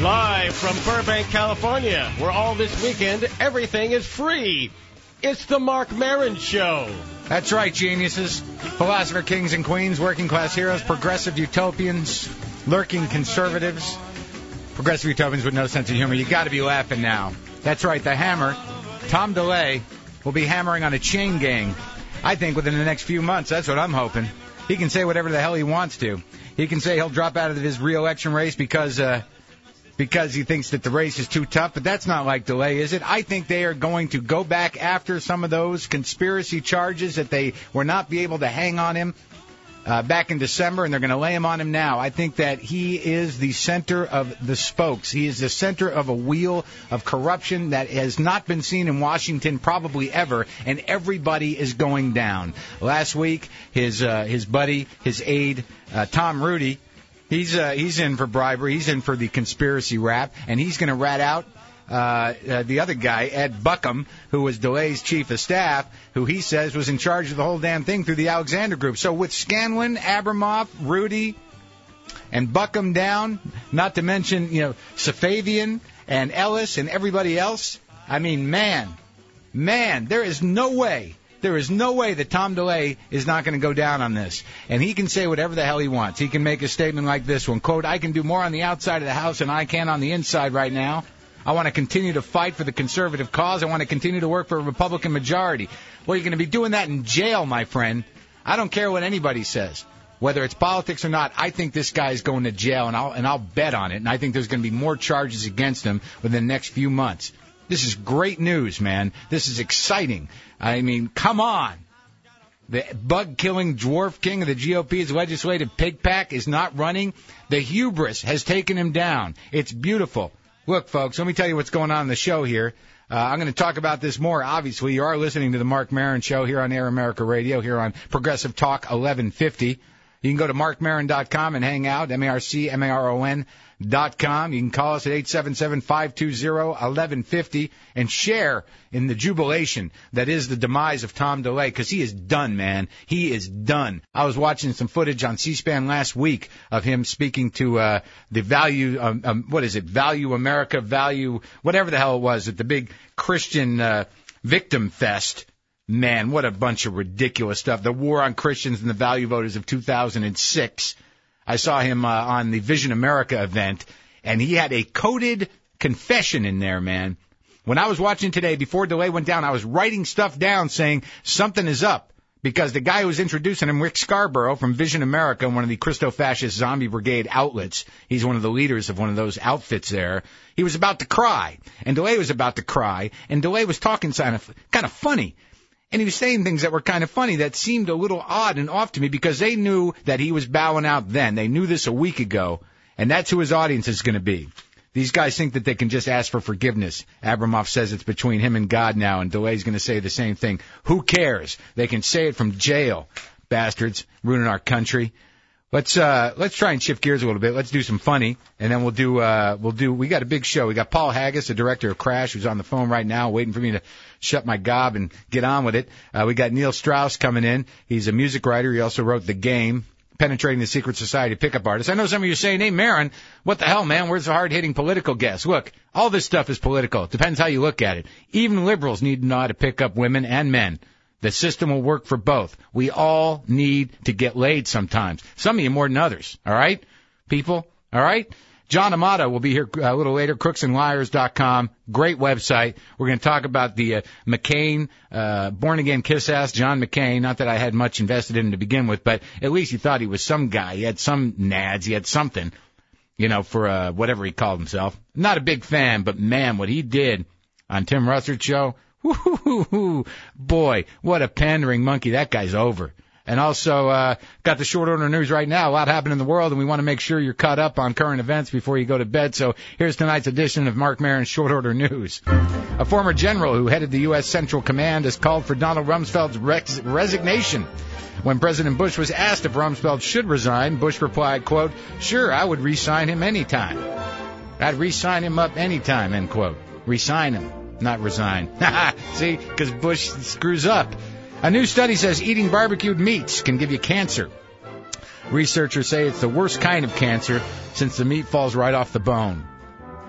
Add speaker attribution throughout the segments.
Speaker 1: Live from Burbank, California, where all this weekend everything is free. It's the Marc Maron Show.
Speaker 2: That's right, geniuses. Philosopher kings and queens, working class heroes, progressive utopians, lurking conservatives. Progressive utopians with no sense of humor. You got to be laughing now. That's right, the Hammer, Tom DeLay, will be hammering on a chain gang, I think, within the next few months. That's what I'm hoping. He can say whatever the hell he wants to. He can say he'll drop out of his re-election race because he thinks that the race is too tough, but that's not like DeLay, is it? I think they are going to go back after some of those conspiracy charges that they were not be able to hang on him back in December, and they're going to lay him on him now. I think that he is the center of the spokes. He is the center of a wheel of corruption that has not been seen in Washington probably ever, and everybody is going down. Last week, his buddy, his aide, Tom Rudy, he's in for bribery. He's in for the conspiracy rap, and he's going to rat out the other guy, Ed Buckham, who was DeLay's chief of staff, who he says was in charge of the whole damn thing through the Alexander Group. So with Scanlon, Abramoff, Rudy, and Buckham down, not to mention, Safavian and Ellis and everybody else, I mean, man, there is no way that Tom DeLay is not going to go down on this. And he can say whatever the hell he wants. He can make a statement like this one, quote, "I can do more on the outside of the house than I can on the inside right now. I want to continue to fight for the conservative cause. I want to continue to work for a Republican majority." Well, you're going to be doing that in jail, my friend. I don't care what anybody says. Whether it's politics or not, I think this guy is going to jail, and I'll bet on it. And I think there's going to be more charges against him within the next few months. This is great news, man. This is exciting. I mean, come on. The bug-killing dwarf king of the GOP's legislative pig pack is not running. The hubris has taken him down. It's beautiful. Look, folks, let me tell you what's going on in the show here. I'm going to talk about this more. Obviously, you are listening to the Marc Maron Show here on Air America Radio, here on Progressive Talk 1150. You can go to marcmaron.com and hang out, MarcMaron.com. You can call us at 877-520-1150 and share in the jubilation that is the demise of Tom DeLay, because he is done, man. He is done. I was watching some footage on C-SPAN last week of him speaking to the Value, Value America, Value, whatever the hell it was, at the big Christian Victim Fest. Man, what a bunch of ridiculous stuff. The war on Christians and the value voters of 2006. I saw him on the Vision America event, and he had a coded confession in there, man. When I was watching today, before DeLay went down, I was writing stuff down saying something is up, because the guy who was introducing him, Rick Scarborough from Vision America, one of the Christo-fascist zombie brigade outlets, he's one of the leaders of one of those outfits there, he was about to cry, and DeLay was about to cry, and DeLay was talking kind of funny. And he was saying things that were kind of funny that seemed a little odd and off to me, because they knew that he was bowing out then. They knew this a week ago, and that's who his audience is going to be. These guys think that they can just ask for forgiveness. Abramoff says it's between him and God now, and DeLay's going to say the same thing. Who cares? They can say it from jail, bastards, ruining our country. Let's try and shift gears a little bit. Let's do some funny, and then we got a big show. We got Paul Haggis, the director of Crash, who's on the phone right now, waiting for me to shut my gob and get on with it. We got Neil Strauss coming in. He's a music writer. He also wrote The Game, Penetrating the Secret Society Pickup Artist. I know some of you are saying, "Hey, Maron, what the hell, man? Where's the hard-hitting political guest?" Look, all this stuff is political. It depends how you look at it. Even liberals need to know how to pick up women and men. The system will work for both. We all need to get laid sometimes. Some of you more than others. All right, people? All right? John Amato will be here a little later, crooksandliars.com. Great website. We're going to talk about the McCain, born-again kiss-ass John McCain. Not that I had much invested in him to begin with, but at least he thought he was some guy. He had some nads. He had something, for whatever he called himself. Not a big fan, but, man, what he did on Tim Russerd's show, woo-hoo-hoo-hoo. Boy, what a pandering monkey. That guy's over. And also, got the short order news right now. A lot happened in the world, and we want to make sure you're caught up on current events before you go to bed. So here's tonight's edition of Marc Maron's Short Order News. A former general who headed the U.S. Central Command has called for Donald Rumsfeld's resignation. When President Bush was asked if Rumsfeld should resign, Bush replied, quote, "Sure, I would re-sign him anytime. I'd re-sign him up anytime," end quote. Re-sign him, not resign. See, because Bush screws up. A new study says eating barbecued meats can give you cancer. Researchers say it's the worst kind of cancer since the meat falls right off the bone.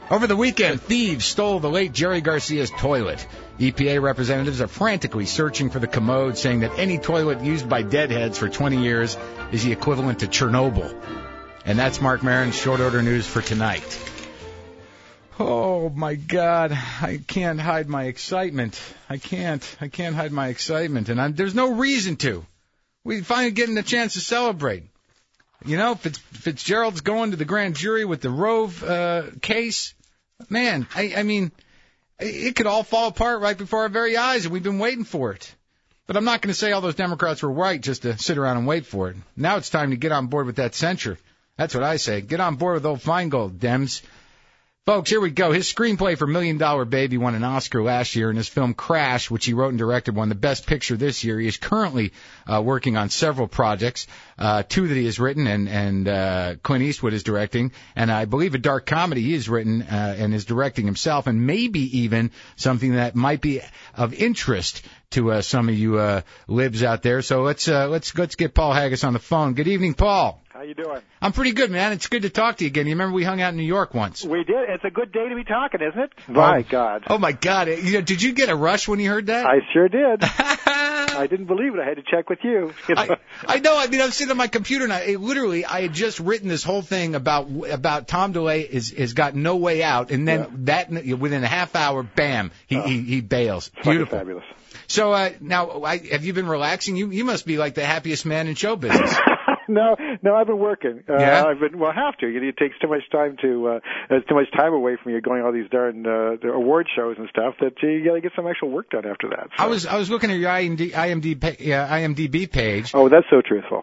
Speaker 2: Over the weekend, thieves stole the late Jerry Garcia's toilet. EPA representatives are frantically searching for the commode, saying that any toilet used by deadheads for 20 years is the equivalent to Chernobyl. And that's Mark Maron's short order news for tonight. Oh, my God. I can't hide my excitement. I can't hide my excitement. And there's no reason to. We finally getting a chance to celebrate. You know, Fitzgerald's going to the grand jury with the Rove case. Man, I mean, it could all fall apart right before our very eyes, and we've been waiting for it. But I'm not going to say all those Democrats were right just to sit around and wait for it. Now it's time to get on board with that censure. That's what I say. Get on board with old Feingold, Dems. Folks, here we go. His screenplay for $1 Million Baby won an Oscar last year, and his film Crash, which he wrote and directed, won the Best Picture this year. He is currently working on several projects, two that he has written and Clint Eastwood is directing, and I believe a dark comedy he has written and is directing himself, and maybe even something that might be of interest to some of you libs out there. So let's get Paul Haggis on the phone. Good evening, Paul.
Speaker 3: How you doing?
Speaker 2: I'm pretty good, man. It's good to talk to you again. You remember we hung out in New York once?
Speaker 3: We did. It's a good day to be talking, isn't it? My God.
Speaker 2: Oh, my God. You know, did you get a rush when you heard that?
Speaker 3: I sure did. I didn't believe it. I had to check with you.
Speaker 2: I know. I mean, I'm sitting on my computer, and I had just written this whole thing about Tom DeLay has got no way out, and then within a half hour, bam, he bails. Beautiful.
Speaker 3: Fabulous.
Speaker 2: So now, have you been relaxing? You must be like the happiest man in show business.
Speaker 3: No, I've been working.
Speaker 2: Yeah?
Speaker 3: I have to. It takes too much time away from you going all these darn the award shows and stuff that you got to get some actual work done after that. So.
Speaker 2: I was looking at your IMDb page.
Speaker 3: Oh, that's so truthful.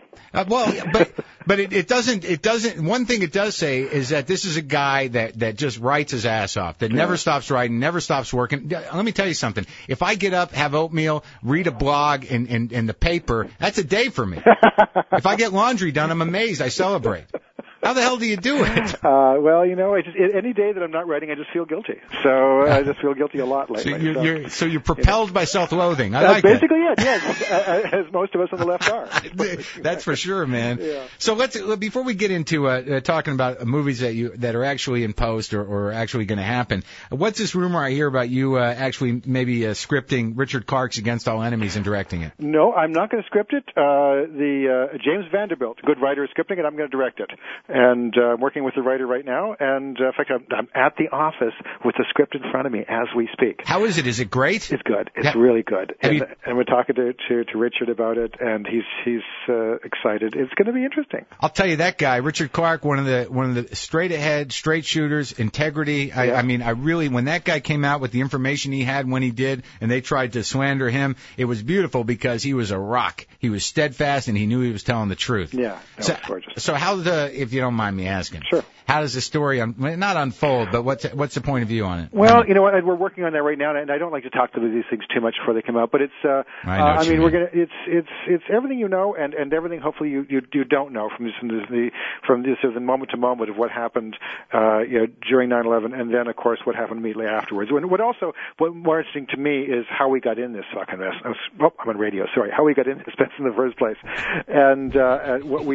Speaker 2: But it doesn't. One thing it does say is that this is a guy that just writes his ass off, that never stops writing, never stops working. Let me tell you something. If I get up, have oatmeal, read a blog in the paper, that's a day for me. If I get laundry done, I'm amazed. I celebrate. How the hell do you do it?
Speaker 3: Well, any day that I'm not writing, I just feel guilty. So I just feel guilty a lot lately.
Speaker 2: So you're propelled by self-loathing. I like
Speaker 3: basically it. Yes, as most of us on the left are.
Speaker 2: That's for sure, man.
Speaker 3: Yeah.
Speaker 2: So before we get into talking about movies that are actually in post or actually going to happen, what's this rumor I hear about you actually maybe scripting Richard Clark's Against All Enemies and directing it?
Speaker 3: No, I'm not going to script it. James Vanderbilt, good writer, is scripting it. I'm going to direct it. And I'm working with the writer right now. And in fact, I'm at the office with the script in front of me as we speak.
Speaker 2: How is it? Is it great?
Speaker 3: It's good. It's really good. And we're talking to Richard about it, and he's excited. It's going to be interesting.
Speaker 2: I'll tell you, that guy, Richard Clark, one of the straight ahead, straight shooters, integrity.
Speaker 3: Yeah.
Speaker 2: I mean, when that guy came out with the information he had when he did, and they tried to slander him, it was beautiful because he was a rock. He was steadfast, and he knew he was telling the truth.
Speaker 3: Yeah, it's gorgeous.
Speaker 2: So if you don't mind me asking,
Speaker 3: sure.
Speaker 2: How does the story not unfold, but what's the point of view on it?
Speaker 3: Well, you know what, we're working on that right now, and I don't like to talk to these things too much before they come out. But it's we're gonna it's everything you know and everything hopefully you don't know from the moment to moment of what happened during 9/11, and then of course what happened immediately afterwards. What more interesting to me is how we got in this fucking mess. I'm on radio. Sorry, how we got in this mess in the first place, and what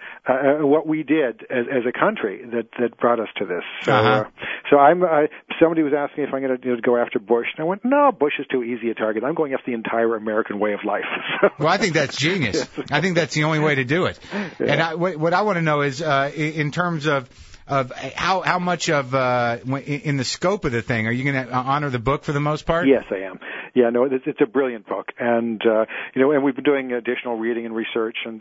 Speaker 3: we did as a country that brought us to this. So, somebody was asking if I'm going to go after Bush, and I went, no, Bush is too easy a target. I'm going after the entire American way of life.
Speaker 2: Well, I think that's genius. I think that's the only way to do it. Yeah. And what I want to know is, in terms of how much of in the scope of the thing, are you going to honor the book for the most part?
Speaker 3: Yes, I am. Yeah, no, it's a brilliant book, and and we've been doing additional reading and research, and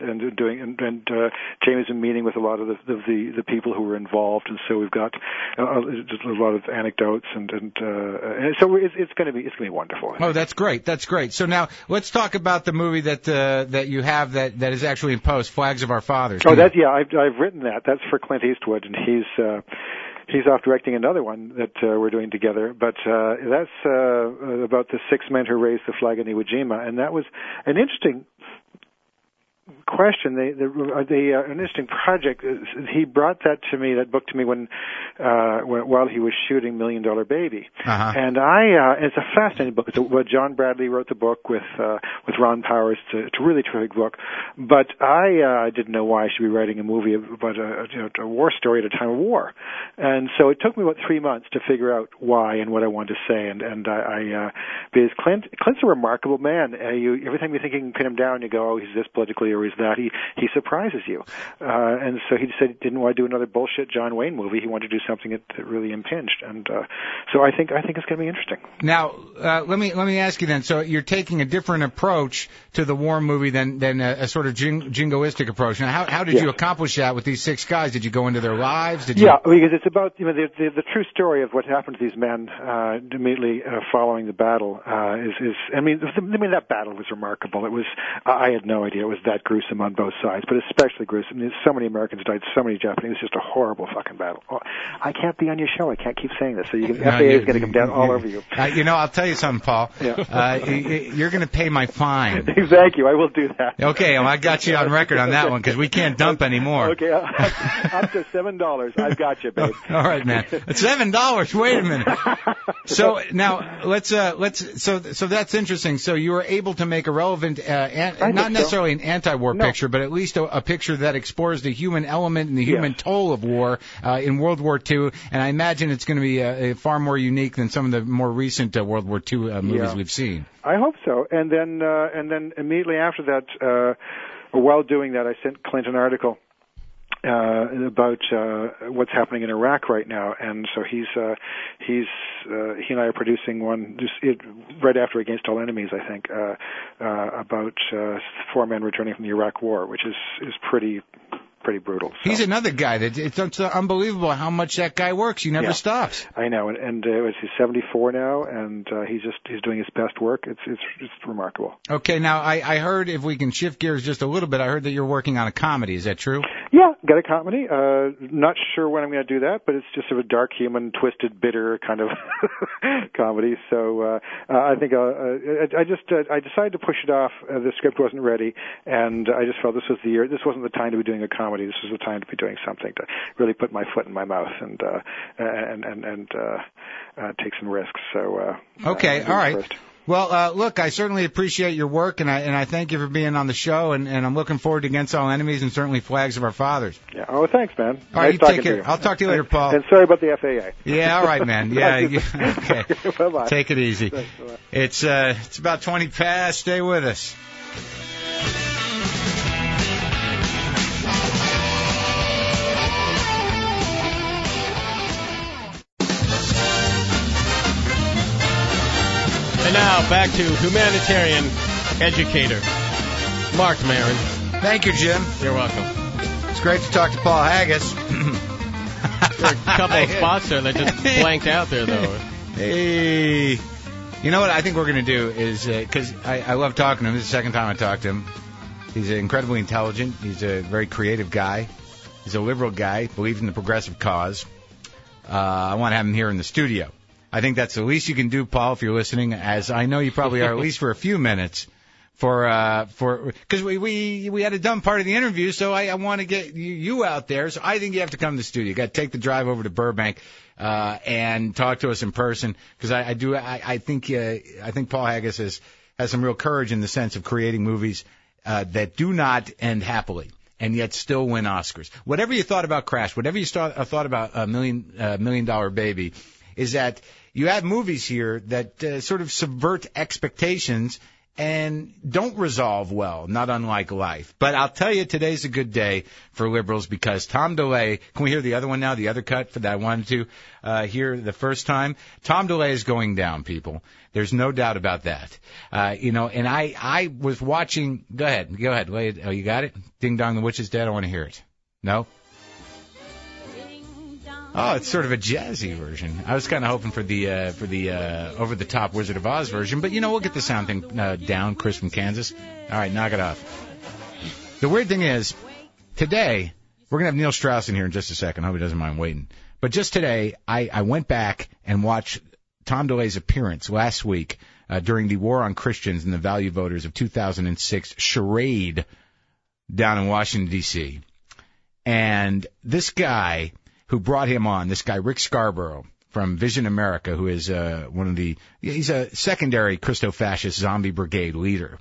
Speaker 3: Jamie's been meeting with a lot of the people who were involved, and so we've got just a lot of anecdotes, and so it's going to be wonderful.
Speaker 2: Oh, that's great. That's great. So now let's talk about the movie that you have that is actually in post, Flags of Our Fathers.
Speaker 3: Oh, I've written that. That's for Clint Eastwood, and he's off directing another one that we're doing together, but that's about the 6 men who raised the flag in Iwo Jima, and that was an interesting question, an interesting project. He brought that book to me while he was shooting $1 Million Baby, and it's a fascinating book. John Bradley wrote the book with Ron Powers. It's a really terrific book, but I didn't know why I should be writing a movie about a war story at a time of war, and so it took me about 3 months to figure out why and what I wanted to say, because Clint's a remarkable man. Every time you think you can pin him down, you go, oh, he's this politically or he's that. He surprises you. And so he said he didn't want to do another bullshit John Wayne movie. He wanted to do something that really impinged. And so I think it's going to be interesting.
Speaker 2: Now, let me ask you then. So you're taking a different approach to the war movie than a sort of jingoistic approach. Now, how did you accomplish that with these 6 guys? Did you go into their lives?
Speaker 3: Yeah, because it's about the true story of what happened to these men immediately following the battle. That battle was remarkable. It was I had no idea it was that gruesome on both sides, but especially gruesome. So many Americans died, so many Japanese. It's just a horrible fucking battle. I can't be on your show. I can't keep saying this. So FAA is going to come down all over you.
Speaker 2: I'll tell you something, Paul. Yeah. You're going to pay my fine.
Speaker 3: Thank you. I will do that.
Speaker 2: Okay, well, I got you on record on that one because we can't dump anymore.
Speaker 3: Okay, up to $7. I've got you, babe.
Speaker 2: All right, man. $7. Wait a minute. So now so that's interesting. So you were able to make a relevant, not necessarily an anti-war picture, but at least a picture that explores the human element and the human toll of war in World War II. And I imagine it's going to be far more unique than some of the more recent World War II movies we've seen.
Speaker 3: I hope so. And then immediately after that, while doing that, I sent Clint an article about what's happening in Iraq right now, and so he and I are producing one right after Against All Enemies, I think, about 4 men returning from the Iraq War, which is pretty brutal. So.
Speaker 2: He's another guy that it's unbelievable how much that guy works. He never stops.
Speaker 3: I know, and he's 74 now, and he's doing his best work. It's remarkable.
Speaker 2: Okay, now I heard, if we can shift gears just a little bit, I heard that you're working on a comedy. Is that true?
Speaker 3: Yeah, got a comedy. Not sure when I'm going to do that, but it's just sort of a dark, human, twisted, bitter kind of comedy. So I think I decided to push it off. The script wasn't ready, and I just felt this was the year. This wasn't the time to be doing a comedy. This was the time to be doing something to really put my foot in my mouth and take some risks. So
Speaker 2: okay, all right. First. Well, look, I certainly appreciate your work, and I thank you for being on the show, and I'm looking forward to Against All Enemies and certainly Flags of Our Fathers.
Speaker 3: Yeah. Oh, thanks, man.
Speaker 2: All right, you take care. I'll talk to you later, Paul.
Speaker 3: And sorry about the FAA.
Speaker 2: Yeah, all right, man. Yeah. Okay.
Speaker 3: Bye-bye.
Speaker 2: Take it easy.
Speaker 3: Thanks,
Speaker 2: it's about 20 past. Stay with us.
Speaker 1: And now, back to humanitarian educator, Mark Maron.
Speaker 2: Thank you, Jim.
Speaker 1: You're welcome.
Speaker 2: It's great to talk to Paul Haggis.
Speaker 1: There are a couple of spots there that just blanked out there, though.
Speaker 2: Hey. You know what I think we're going to do is, because I love talking to him. This is the second time I talked to him. He's incredibly intelligent. He's a very creative guy. He's a liberal guy, believes in the progressive cause. I want to have him here in the studio. I think that's the least you can do, Paul, if you're listening, as I know you probably are, at least for a few minutes, because we had a dumb part of the interview, so I want to get you out there. So I think you have to come to the studio. You got to take the drive over to Burbank and talk to us in person, because I think Paul Haggis has some real courage in the sense of creating movies that do not end happily and yet still win Oscars. Whatever you thought about Crash, whatever you thought about $1 Million Baby, is that you have movies here that sort of subvert expectations and don't resolve well, not unlike life. But I'll tell you, today's a good day for liberals because Tom DeLay, can we hear the other one now, the other cut that I wanted to hear the first time? Tom DeLay is going down, people. There's no doubt about that. And I was watching, go ahead, lay it. Oh, you got it? Ding Dong, the Witch is Dead, I want to hear it. No? Oh, it's sort of a jazzy version. I was kind of hoping for the over-the-top Wizard of Oz version, but we'll get the sound thing down. Chris from Kansas. All right, knock it off. The weird thing is, today we're gonna have Neil Strauss in here in just a second. I hope he doesn't mind waiting. But just today, I went back and watched Tom DeLay's appearance last week during the War on Christians and the Value Voters of 2006 charade down in Washington, D.C., and this guy who brought him on, this guy Rick Scarborough from Vision America, who is he's a secondary Christo-fascist zombie brigade leader,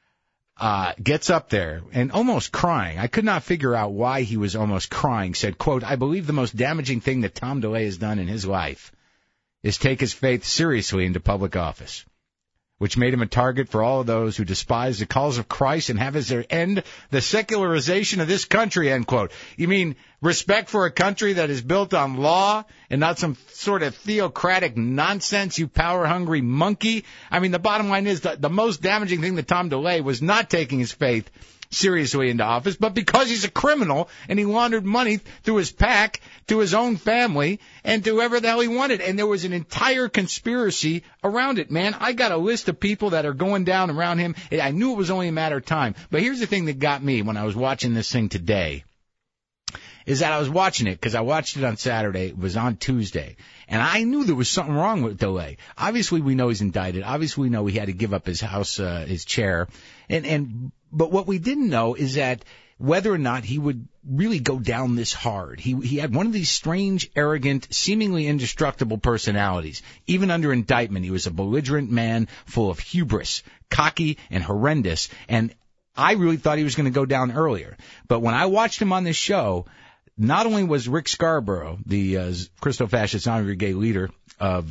Speaker 2: gets up there and almost crying. I could not figure out why he was almost crying. Said, quote, "I believe the most damaging thing that Tom DeLay has done in his life is take his faith seriously into public office, which made him a target for all of those who despise the calls of Christ and have as their end the secularization of this country," end quote. You mean respect for a country that is built on law and not some sort of theocratic nonsense, you power-hungry monkey? I mean, the bottom line is that the most damaging thing that Tom DeLay was not taking his faith seriously into office, but because he's a criminal and he laundered money through his PAC to his own family and to whoever the hell he wanted. And there was an entire conspiracy around it, man. I got a list of people that are going down around him. I knew it was only a matter of time. But here's the thing that got me when I was watching this thing today, is that I was watching it because I watched it on Saturday. It was on Tuesday. And I knew there was something wrong with DeLay. Obviously, we know he's indicted. Obviously, we know he had to give up his house, his chair. But what we didn't know is that whether or not he would really go down this hard. He had one of these strange, arrogant, seemingly indestructible personalities. Even under indictment, he was a belligerent man full of hubris, cocky and horrendous. And I really thought he was going to go down earlier. But when I watched him on this show, not only was Rick Scarborough, the Christo-fascist zombie brigade leader of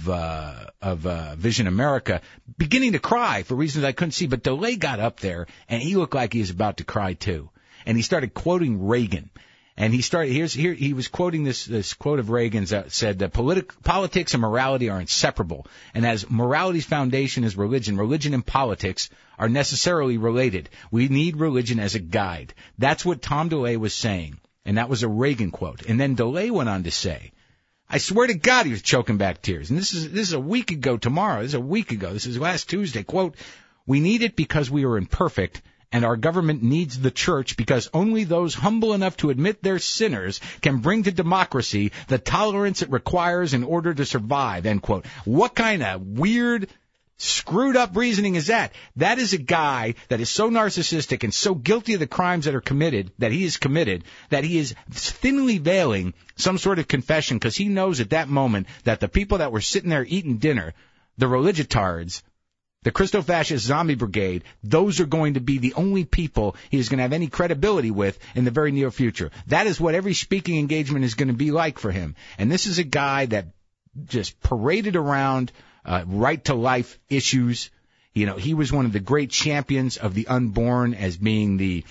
Speaker 2: Vision America, beginning to cry for reasons I couldn't see, but DeLay got up there and he looked like he was about to cry too. And he started quoting Reagan. And he was quoting this quote of Reagan's that said that politics and morality are inseparable. And as morality's foundation is religion, religion and politics are necessarily related. We need religion as a guide. That's what Tom DeLay was saying. And that was a Reagan quote. And then DeLay went on to say, I swear to God he was choking back tears. And this is a week ago tomorrow. This is a week ago. This is last Tuesday. Quote, "We need it because we are imperfect, and our government needs the church because only those humble enough to admit they're sinners can bring to democracy the tolerance it requires in order to survive," end quote. What kind of weird, screwed up reasoning is that? That is a guy that is so narcissistic and so guilty of the crimes that he is committed, that he is thinly veiling some sort of confession because he knows at that moment that the people that were sitting there eating dinner, the religitards, the Christo-fascist zombie brigade, those are going to be the only people he is going to have any credibility with in the very near future. That is what every speaking engagement is going to be like for him. And this is a guy that just paraded around right-to-life issues. You know, he was one of the great champions of the unborn as being the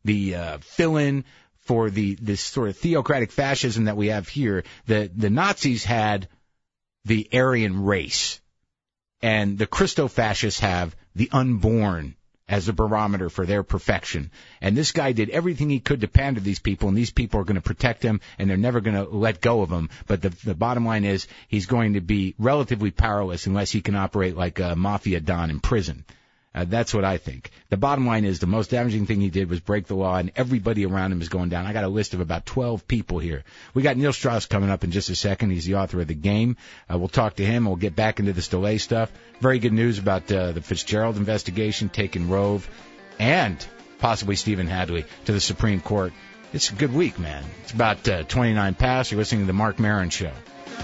Speaker 2: fill-in for this sort of theocratic fascism that we have here. The Nazis had the Aryan race, and the Christo-fascists have the unborn as a barometer for their perfection. And this guy did everything he could to pander to these people, and these people are going to protect him, and they're never going to let go of him. But the bottom line is he's going to be relatively powerless unless he can operate like a mafia don in prison. That's what I think. The bottom line is the most damaging thing he did was break the law, and everybody around him is going down. I got a list of about 12 people here. We got Neil Strauss coming up in just a second. He's the author of The Game. We'll talk to him. We'll get back into this DeLay stuff. Very good news about the Fitzgerald investigation, taking Rove and possibly Stephen Hadley to the Supreme Court. It's a good week, man. It's about 29 past. You're listening to The Mark Maron Show.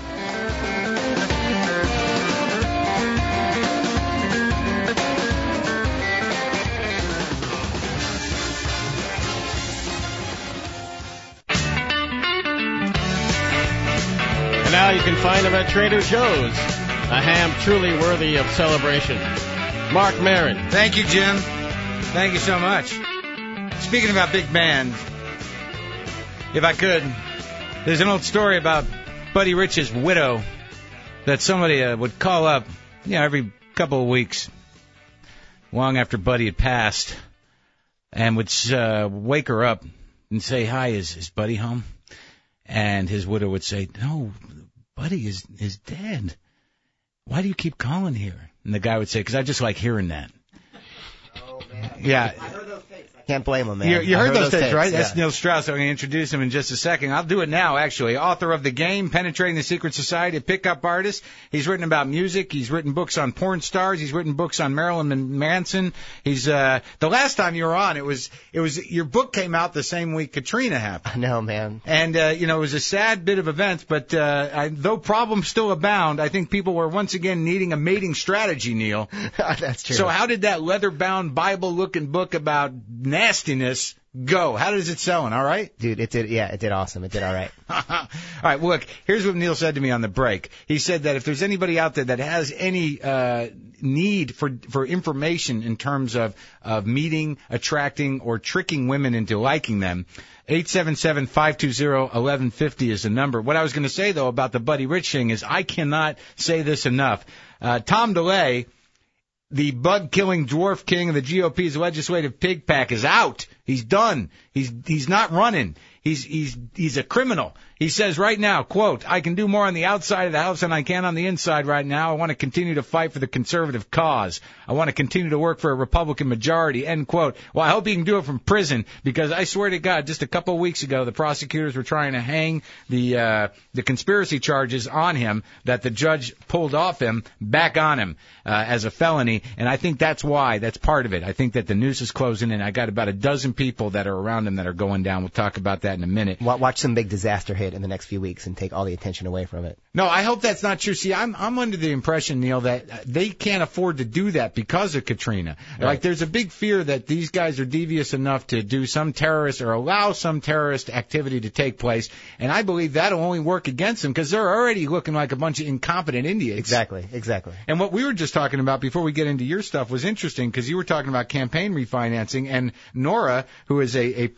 Speaker 1: And now you can find them at Trader Joe's. A ham truly worthy of celebration. Mark Maron.
Speaker 2: Thank you, Jim. Thank you so much. Speaking about big bands, if I could, there's an old story about Buddy Rich's widow that somebody would call up, every couple of weeks, long after Buddy had passed, and would wake her up and say, "Hi, is Buddy home?" And his widow would say, "No, Buddy is dead. Why do you keep calling here?" And the guy would say, "Because I just like hearing that." Oh, man. Yeah. I heard those tapes.
Speaker 4: Can't blame him, man.
Speaker 2: You heard those tapes, right?
Speaker 4: Yeah.
Speaker 2: That's Neil Strauss. I'm going to introduce him in just a second. I'll do it now, actually. Author of The Game, Penetrating the Secret Society of Pickup Artists. He's written about music. He's written books on porn stars. He's written books on Marilyn Manson. He's the last time you were on, it was your book came out the same week Katrina happened.
Speaker 4: I know, man.
Speaker 2: And it was a sad bit of events, but though problems still abound, I think people were once again needing a mating strategy, Neil.
Speaker 4: That's true.
Speaker 2: So how did that leather-bound Bible-looking book about nastiness go? How does it selling? All right?
Speaker 4: Dude, it did awesome. It did all right.
Speaker 2: All right, well, look, here's what Neil said to me on the break. He said that if there's anybody out there that has any need for information in terms of meeting, attracting, or tricking women into liking them, 877-520-1150 is the number. What I was going to say, though, about the Buddy Rich thing is I cannot say this enough. Tom DeLay, the bug-killing dwarf king of the GOP's legislative pig pack, is out. He's done. He's not running. He's a criminal. He says right now, quote, I can do more on the outside of the house than I can on the inside right now. I want to continue to fight for the conservative cause. I want to continue to work for a Republican majority, end quote. Well, I hope he can do it from prison, because I swear to God, just a couple of weeks ago, the prosecutors were trying to hang the conspiracy charges on him that the judge pulled off him back on him as a felony. And I think that's why. That's part of it. I think that the noose is closing, and I got about a dozen people that are around him that are going down. We'll talk about that in a minute.
Speaker 4: Watch some big disaster hit in the next few weeks and take all the attention away from it.
Speaker 2: No, I hope that's not true. See, I'm under the impression, Neil, that they can't afford to do that because of Katrina. Right. Like, there's a big fear that these guys are devious enough to do some terrorist or allow some terrorist activity to take place, and I believe that'll only work against them because they're already looking like a bunch of incompetent idiots.
Speaker 4: Exactly.
Speaker 2: And what we were just talking about before we get into your stuff was interesting, because you were talking about campaign refinancing, and Nora, who is a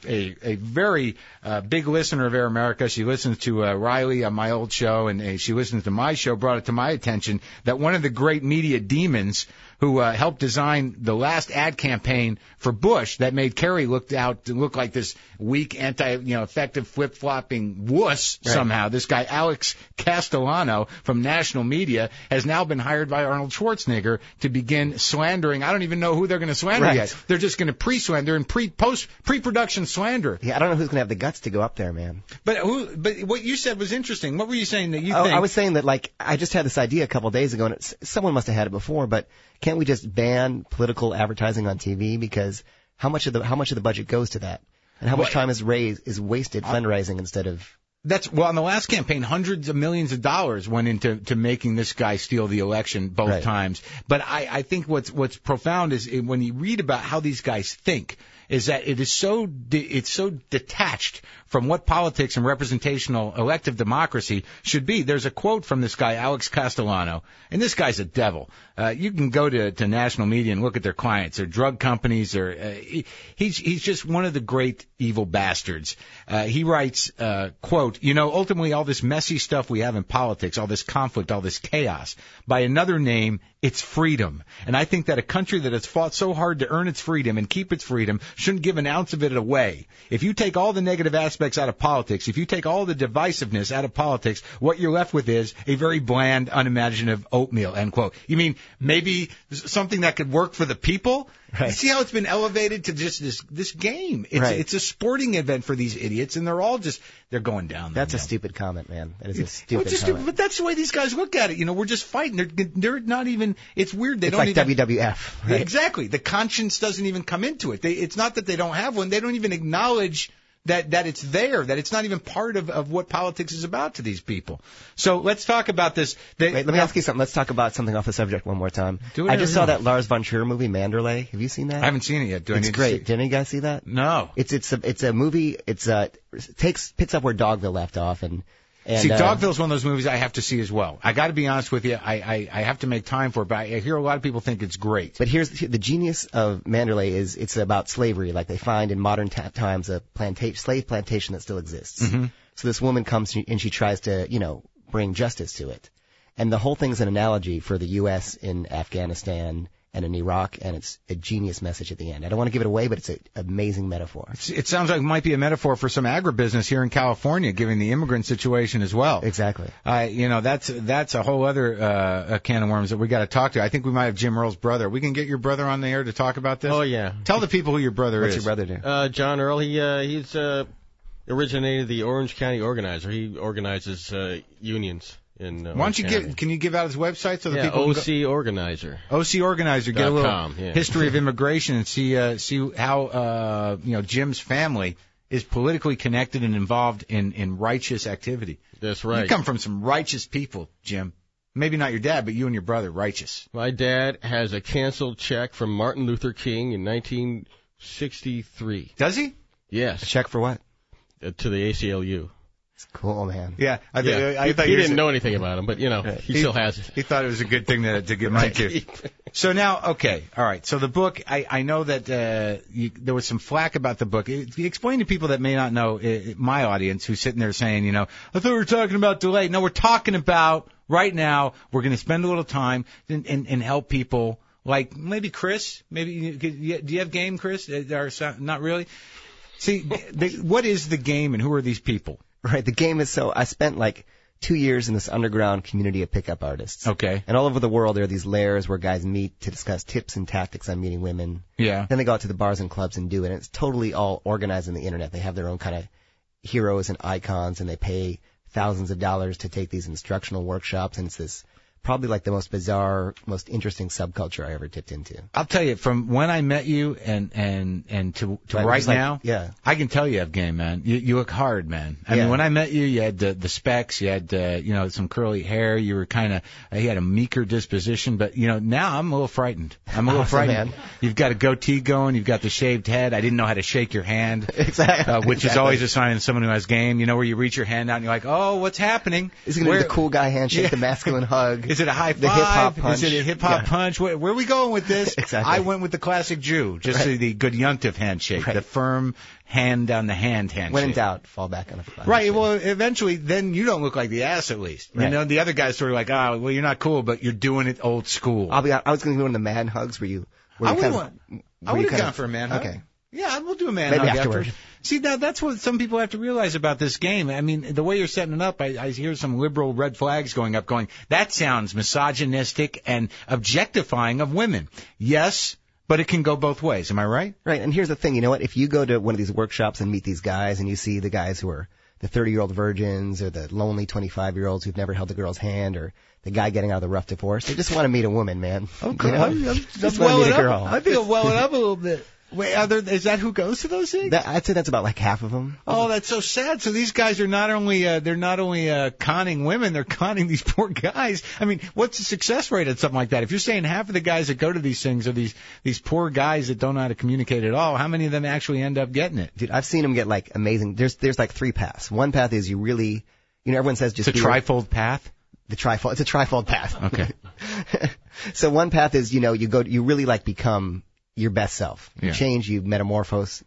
Speaker 2: very big listener of Air America, she listens to Riley on my old show, and she listens to my show, brought it to my attention that one of the great media demons who helped design the last ad campaign for Bush that made Kerry look like this weak, effective, flip-flopping wuss somehow. This guy, Alex Castellano from National Media, has now been hired by Arnold Schwarzenegger to begin slandering. I don't even know who they're going to slander yet. They're just going to pre-slander and pre-production slander.
Speaker 4: Yeah, I don't know who's going to have the guts to go up there, man.
Speaker 2: But what you said was interesting. What were you saying that you think?
Speaker 4: I was saying that, like, I just had this idea a couple of days ago, and someone must have had it before, but can't we just ban political advertising on TV? Because how much of the budget goes to that, and how much time is wasted fundraising instead of?
Speaker 2: On the last campaign, hundreds of millions of dollars went into making this guy steal the election both times. But I think what's profound is when you read about how these guys think, is that it's so detached from what politics and representational elective democracy should be. There's a quote from this guy, Alex Castellano, and this guy's a devil. You can go to National Media and look at their clients, their drug companies, or he's just one of the great evil bastards. He writes, quote, ultimately all this messy stuff we have in politics, all this conflict, all this chaos, by another name, it's freedom. And I think that a country that has fought so hard to earn its freedom and keep its freedom shouldn't give an ounce of it away. If you take all the negative aspects out of politics, if you take all the divisiveness out of politics, what you're left with is a very bland, unimaginative oatmeal, end quote. You mean maybe something that could work for the people? Right. You see how it's been elevated to just this game. It's a sporting event for these idiots, and they're going down.
Speaker 4: That's a stupid comment, man. That is a stupid comment.
Speaker 2: But that's the way these guys look at it. We're just fighting. They're not even. It's weird.
Speaker 4: It's like WWF. Right?
Speaker 2: Exactly. The conscience doesn't even come into it. It's not that they don't have one. They don't even acknowledge that it's there, that it's not even part of what politics is about to these people. So let's talk about this.
Speaker 4: Wait, let me ask you something. Let's talk about something off the subject one more time. I just saw that Lars von Trier movie, Mandalay. Have you seen that?
Speaker 2: I haven't seen it yet.
Speaker 4: It's great. Did any of you guys see that?
Speaker 2: No.
Speaker 4: It's a movie. Picks up where Dogville left off, and
Speaker 2: see, Dogville's one of those movies I have to see as well. I got to be honest with you, I have to make time for it, but I hear a lot of people think it's great.
Speaker 4: But here's the genius of Mandalay is it's about slavery. Like, they find in modern times a slave plantation that still exists. Mm-hmm. So this woman comes and she tries to, bring justice to it. And the whole thing's an analogy for the U.S. in Afghanistan and in Iraq, and it's a genius message at the end. I don't want to give it away, but it's an amazing metaphor.
Speaker 2: It sounds like it might be a metaphor for some agribusiness here in California, given the immigrant situation as well.
Speaker 4: Exactly.
Speaker 2: That's a whole other can of worms that we got to talk to. I think we might have Jim Earl's brother. We can get your brother on the air to talk about this?
Speaker 1: Oh, yeah.
Speaker 2: Tell the people who your brother
Speaker 4: What's
Speaker 2: is.
Speaker 4: your brother do?
Speaker 1: John Earl, he's originated the Orange County Organizer. He organizes unions. Can you give out his website so that people OC Organizer.
Speaker 2: OC Organizer. Get a little history of immigration and see how Jim's family is politically connected and involved in righteous activity.
Speaker 1: That's right.
Speaker 2: You come from some righteous people, Jim. Maybe not your dad, but you and your brother, righteous.
Speaker 1: My dad has a canceled check from Martin Luther King in 1963.
Speaker 2: Does he?
Speaker 1: Yes.
Speaker 4: A check for what?
Speaker 1: To the ACLU.
Speaker 4: It's cool, man.
Speaker 2: Yeah,
Speaker 1: I thought he didn't know anything about him, but he still has it.
Speaker 2: He thought it was a good thing to give money to. So now, okay, all right. So the book, I know that there was some flack about the book. Explain to people that may not know, my audience, who's sitting there saying, I thought we were talking about delay. No, we're talking about right now. We're going to spend a little time and help people. Like maybe Chris. Maybe do you have game, Chris? Not really. See, what is the game and who are these people?
Speaker 4: Right. The game is I spent like 2 years in this underground community of pickup artists.
Speaker 2: Okay.
Speaker 4: And all over the world there are these lairs where guys meet to discuss tips and tactics on meeting women.
Speaker 2: Yeah.
Speaker 4: Then they go out to the bars and clubs and do it. And it's totally all organized on the internet. They have their own kind of heroes and icons, and they pay thousands of dollars to take these instructional workshops. And it's this probably like the most bizarre, most interesting subculture I ever tipped into.
Speaker 2: I'll tell you, from when I met you and to right now,
Speaker 4: yeah,
Speaker 2: I can tell you have game, man. You look hard, man. I mean, when I met you, you had the specs, you had some curly hair. You were you had a meeker disposition, but now I'm a little frightened. I'm a little frightened. Man. You've got a goatee going, you've got the shaved head. I didn't know how to shake your hand,
Speaker 4: exactly,
Speaker 2: which is always a sign of someone who has game. Where you reach your hand out and you're like, oh, what's happening?
Speaker 4: Is it going to be the cool guy handshake, the masculine hug?
Speaker 2: Is it a high five?
Speaker 4: The hip-hop punch.
Speaker 2: Is it a hip-hop punch? Where are we going with this?
Speaker 4: Exactly.
Speaker 2: I went with the classic Jew, just the Gudjunctive handshake, the firm hand on the handshake.
Speaker 4: When in doubt, fall back on a flag.
Speaker 2: Right, well, eventually, then you don't look like the ass, at least.
Speaker 4: Right.
Speaker 2: The other guy's sort of like, well, you're not cool, but you're doing it old school.
Speaker 4: I was going to do one of the man hugs where you...
Speaker 2: I would have gone for a man hug.
Speaker 4: Okay.
Speaker 2: Yeah, we'll do a man
Speaker 4: hug
Speaker 2: afterward. See, now that's what some people have to realize about this game. I mean, the way you're setting it up, I hear some liberal red flags going, that sounds misogynistic and objectifying of women. Yes, but it can go both ways. Am I right?
Speaker 4: Right, and here's the thing. You know what? If you go to one of these workshops and meet these guys and you see the guys who are the 30-year-old virgins or the lonely 25-year-olds who've never held a girl's hand or the guy getting out of the rough divorce, they just want to meet a woman, man.
Speaker 2: Okay.
Speaker 4: I'm just want to meet a girl.
Speaker 2: I think I'm welling up a little bit. Wait, is that who goes to those things?
Speaker 4: I'd say that's about like half of them.
Speaker 2: Oh, that's so sad. So these guys are not only conning women, they're conning these poor guys. I mean, what's the success rate at something like that? If you're saying half of the guys that go to these things are these poor guys that don't know how to communicate at all, how many of them actually end up getting it?
Speaker 4: Dude, I've seen them get like amazing. There's like 3 paths. One path is you really, everyone says just
Speaker 2: it's a trifold path.
Speaker 4: It's a trifold path.
Speaker 2: Okay.
Speaker 4: So one path is you really like become your best self. You
Speaker 2: Yeah.
Speaker 4: change, you metamorphosize.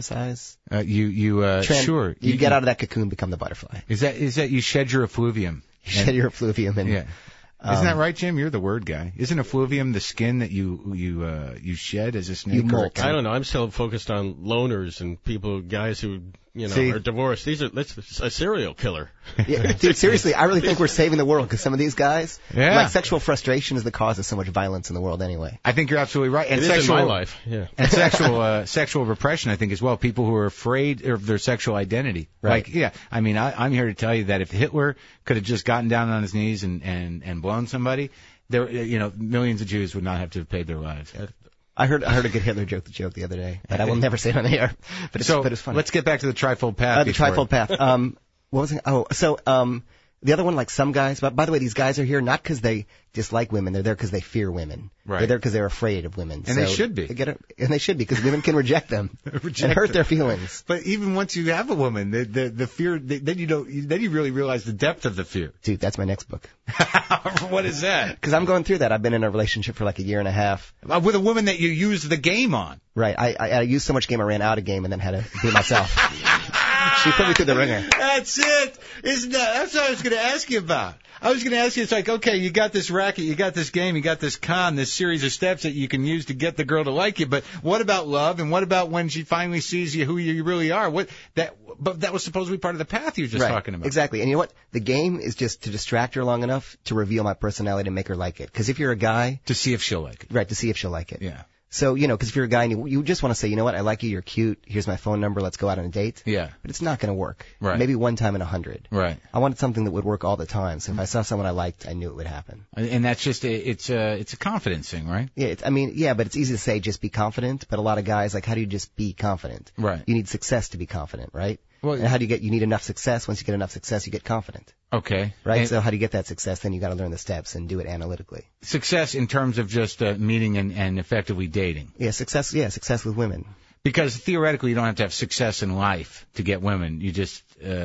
Speaker 2: Sure.
Speaker 4: You get out of that cocoon, become the butterfly.
Speaker 2: Is that you shed your effluvium?
Speaker 4: Shed your effluvium. And,
Speaker 2: yeah. Isn't that right, Jim? You're the word guy. Isn't effluvium the skin that you shed as a snake?
Speaker 4: You molt.
Speaker 1: I don't know. I'm still focused on loners and guys who are divorced. That's a serial killer.
Speaker 4: Yeah, dude, seriously, I really think we're saving the world because some of these guys,
Speaker 2: like
Speaker 4: sexual frustration is the cause of so much violence in the world anyway.
Speaker 2: I think you're absolutely right. And
Speaker 1: it is in my life. Yeah.
Speaker 2: And sexual repression, I think, as well. People who are afraid of their sexual identity.
Speaker 4: Right.
Speaker 2: I mean, I'm here to tell you that if Hitler could have just gotten down on his knees and blown somebody, millions of Jews would not have to have paid their lives.
Speaker 4: I heard a good Hitler joke the other day, but I will never say it on the air. But it's funny.
Speaker 2: Let's get back to the trifold path.
Speaker 4: The trifold path. What was it? Oh, so the other one, like some guys. But by the way, these guys are here not because they dislike women. They're there because they fear women.
Speaker 2: Right.
Speaker 4: They're there because they're afraid of women.
Speaker 2: And they should be.
Speaker 4: And they should be because women can reject them and hurt their feelings.
Speaker 2: But even once you have a woman, the fear, then you really realize the depth of the fear.
Speaker 4: Dude, that's my next book.
Speaker 2: What is that?
Speaker 4: Because I'm going through that. I've been in a relationship for like a year and a half.
Speaker 2: With a woman that you used the game on.
Speaker 4: Right. I used so much game I ran out of game and then had to be myself. She put me through the ringer.
Speaker 2: That's it. That's what I was going to ask you about. I was going to ask you, it's like, okay, you got this racket, you got this game, you got this con, this series of steps that you can use to get the girl to like you, but what about love, and what about when she finally sees you, who you really are? But that was supposed to be part of the path you were just talking about.
Speaker 4: Exactly. And you know what? The game is just to distract her long enough to reveal my personality and make her like it. Because if you're a guy...
Speaker 2: To see if she'll like it.
Speaker 4: Right, to see if she'll like it.
Speaker 2: Yeah.
Speaker 4: So, because if you're a guy and you just want to say, you know what, I like you, you're cute, here's my phone number, let's go out on a date.
Speaker 2: Yeah.
Speaker 4: But it's not going to work.
Speaker 2: Right.
Speaker 4: Maybe one time in 100.
Speaker 2: Right.
Speaker 4: I wanted something that would work all the time. So if I saw someone I liked, I knew it would happen.
Speaker 2: And that's just, it's a confidence thing, right?
Speaker 4: Yeah, but it's easy to say just be confident, but a lot of guys, like, how do you just be confident?
Speaker 2: Right.
Speaker 4: You need success to be confident, right?
Speaker 2: Well,
Speaker 4: and how do you need enough success? Once you get enough success, you get confident.
Speaker 2: Okay.
Speaker 4: Right? So how do you get that success? Then you got to learn the steps and do it analytically.
Speaker 2: Success in terms of just meeting and effectively dating.
Speaker 4: Yeah, success with women.
Speaker 2: Because theoretically, you don't have to have success in life to get women. You just...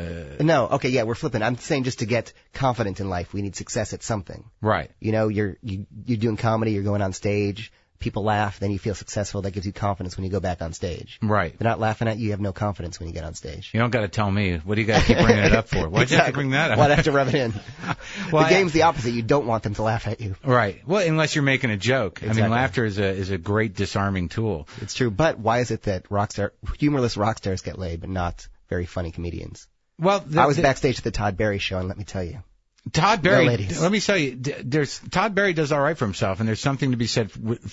Speaker 4: No, okay, yeah, we're flipping. I'm saying just to get confident in life, we need success at something.
Speaker 2: Right.
Speaker 4: You're doing comedy, you're going on stage. People laugh, then you feel successful. That gives you confidence when you go back on stage.
Speaker 2: Right.
Speaker 4: They're not laughing at you. You have no confidence when you get on stage.
Speaker 2: You don't got to tell me. What do you got to keep bringing it up for? Why'd you have to bring that up?
Speaker 4: Well, I have to rub it in. The game's the opposite. You don't want them to laugh at you.
Speaker 2: Right. Well, unless you're making a joke.
Speaker 4: Exactly.
Speaker 2: I mean, laughter is a great disarming tool.
Speaker 4: It's true. But why is it that humorless rock stars get laid, but not very funny comedians?
Speaker 2: Well,
Speaker 4: I was backstage at the Todd Barry show, and let me tell you.
Speaker 2: Todd Barry, let me tell you, Todd Barry does all right for himself, and there's something to be said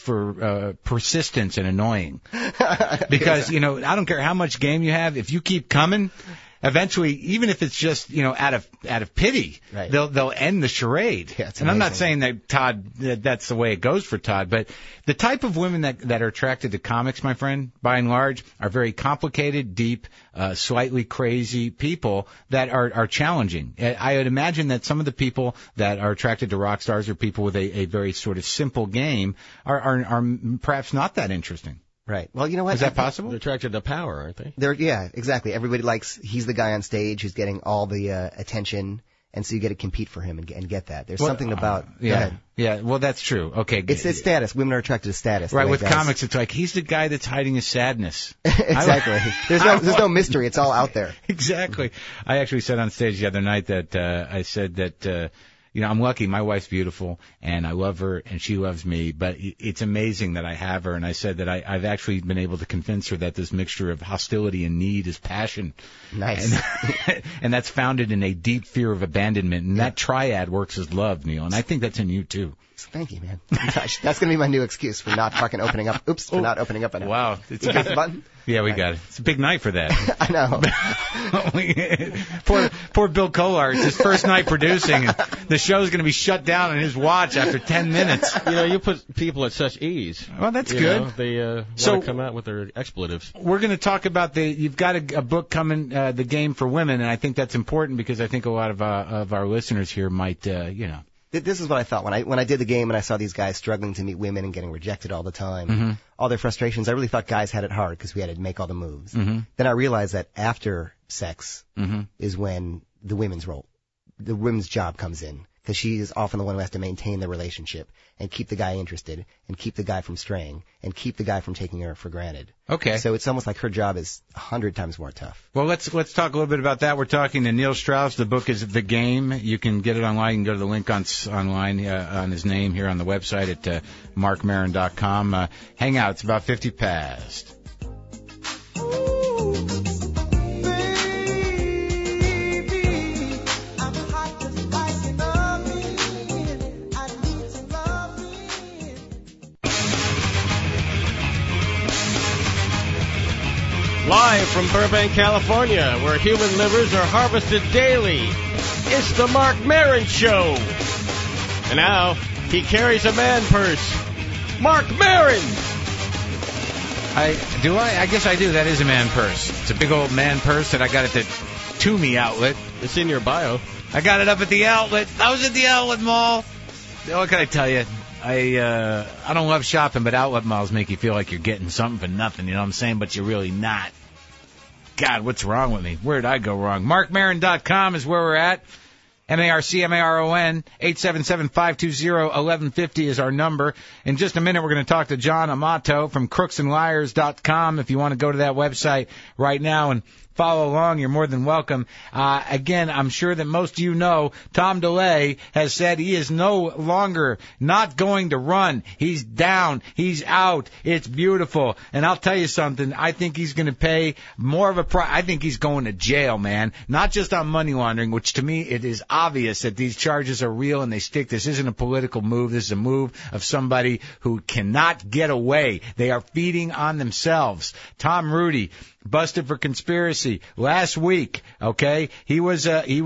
Speaker 2: for persistence and annoying. Because, I don't care how much game you have, if you keep coming, eventually, even if it's just, out of pity,
Speaker 4: right,
Speaker 2: they'll end the charade.
Speaker 4: Yeah,
Speaker 2: and I'm not saying that that's the way it goes for Todd, but the type of women that are attracted to comics, my friend, by and large, are very complicated, deep, slightly crazy people that are challenging. I would imagine that some of the people that are attracted to rock stars or people with a very sort of simple game are perhaps not that interesting.
Speaker 4: Right. Well, you know what?
Speaker 2: Is that possible?
Speaker 1: They're attracted to power, aren't they?
Speaker 4: Yeah, exactly. Everybody he's the guy on stage who's getting all the attention, and so you get to compete for him and get that. There's something about...
Speaker 2: Yeah, well, that's true. Okay.
Speaker 4: It's status. Women are attracted to status.
Speaker 2: Right, with comics, it's like, he's the guy that's hiding his sadness.
Speaker 4: Exactly. There's no mystery. It's all out there.
Speaker 2: Exactly. I actually said on stage the other night that I said that... I'm lucky. My wife's beautiful, and I love her, and she loves me. But it's amazing that I have her. And I said that I've actually been able to convince her that this mixture of hostility and need is passion.
Speaker 4: Nice.
Speaker 2: And that's founded in a deep fear of abandonment. And that triad works as love, Neil. And I think that's in you, too.
Speaker 4: Thank you, man. Gosh, that's going to be my new excuse for not fucking opening up. Oops, for not opening up.
Speaker 2: Wow.
Speaker 4: It's a big button?
Speaker 2: Yeah, we got it. It's a big night for that.
Speaker 4: I know.
Speaker 2: Poor Bill Kolar. It's his first night producing, and the show's going to be shut down on his watch after 10 minutes.
Speaker 1: You put people at such ease.
Speaker 2: Well, that's good.
Speaker 1: They want to come out with their expletives.
Speaker 2: We're going to talk about you've got a book coming, The Game for Women, and I think that's important because I think a lot of our listeners here might,
Speaker 4: This is what I thought when I did the game and I saw these guys struggling to meet women and getting rejected all the time,
Speaker 2: mm-hmm,
Speaker 4: all their frustrations. I really thought guys had it hard because we had to make all the moves.
Speaker 2: Mm-hmm.
Speaker 4: Then I realized that after sex
Speaker 2: mm-hmm,
Speaker 4: is when the women's job comes in, because she is often the one who has to maintain the relationship and keep the guy interested and keep the guy from straying and keep the guy from taking her for granted.
Speaker 2: Okay.
Speaker 4: So it's almost like her job is 100 times more tough.
Speaker 2: Well, let's talk a little bit about that. We're talking to Neil Strauss. The book is The Game. You can get it online. You can go to the link online on his name here on the website at markmaron.com. Hang out. It's about 50 past.
Speaker 1: Live from Burbank, California, where human livers are harvested daily, it's the Mark Maron Show. And now, he carries a man purse. Mark Maron!
Speaker 2: I guess I do. That is a man purse. It's a big old man purse that I got at the Toomey outlet.
Speaker 1: It's in your bio.
Speaker 2: I got it up at the outlet. I was at the outlet mall. What can I tell you? I don't love shopping, but outlet malls make you feel like you're getting something for nothing, you know what I'm saying? But you're really not. God, what's wrong with me? Where'd I go wrong? MarkMaron.com is where we're at. MARCMARON, 877-520-1150 is our number. In just a minute, we're going to talk to John Amato from crooksandliars.com if you want to go to that website right now and follow along, you're more than welcome. Again, I'm sure that most of you know Tom DeLay has said he is no longer not going to run. He's down. He's out. It's beautiful. And I'll tell you something. I think he's going to pay more of a price. I think he's going to jail, man. Not just on money laundering, which to me it is obvious that these charges are real and they stick. This isn't a political move. This is a move of somebody who cannot get away. They are feeding on themselves. Tom Rudy busted for conspiracy last week. Okay, he was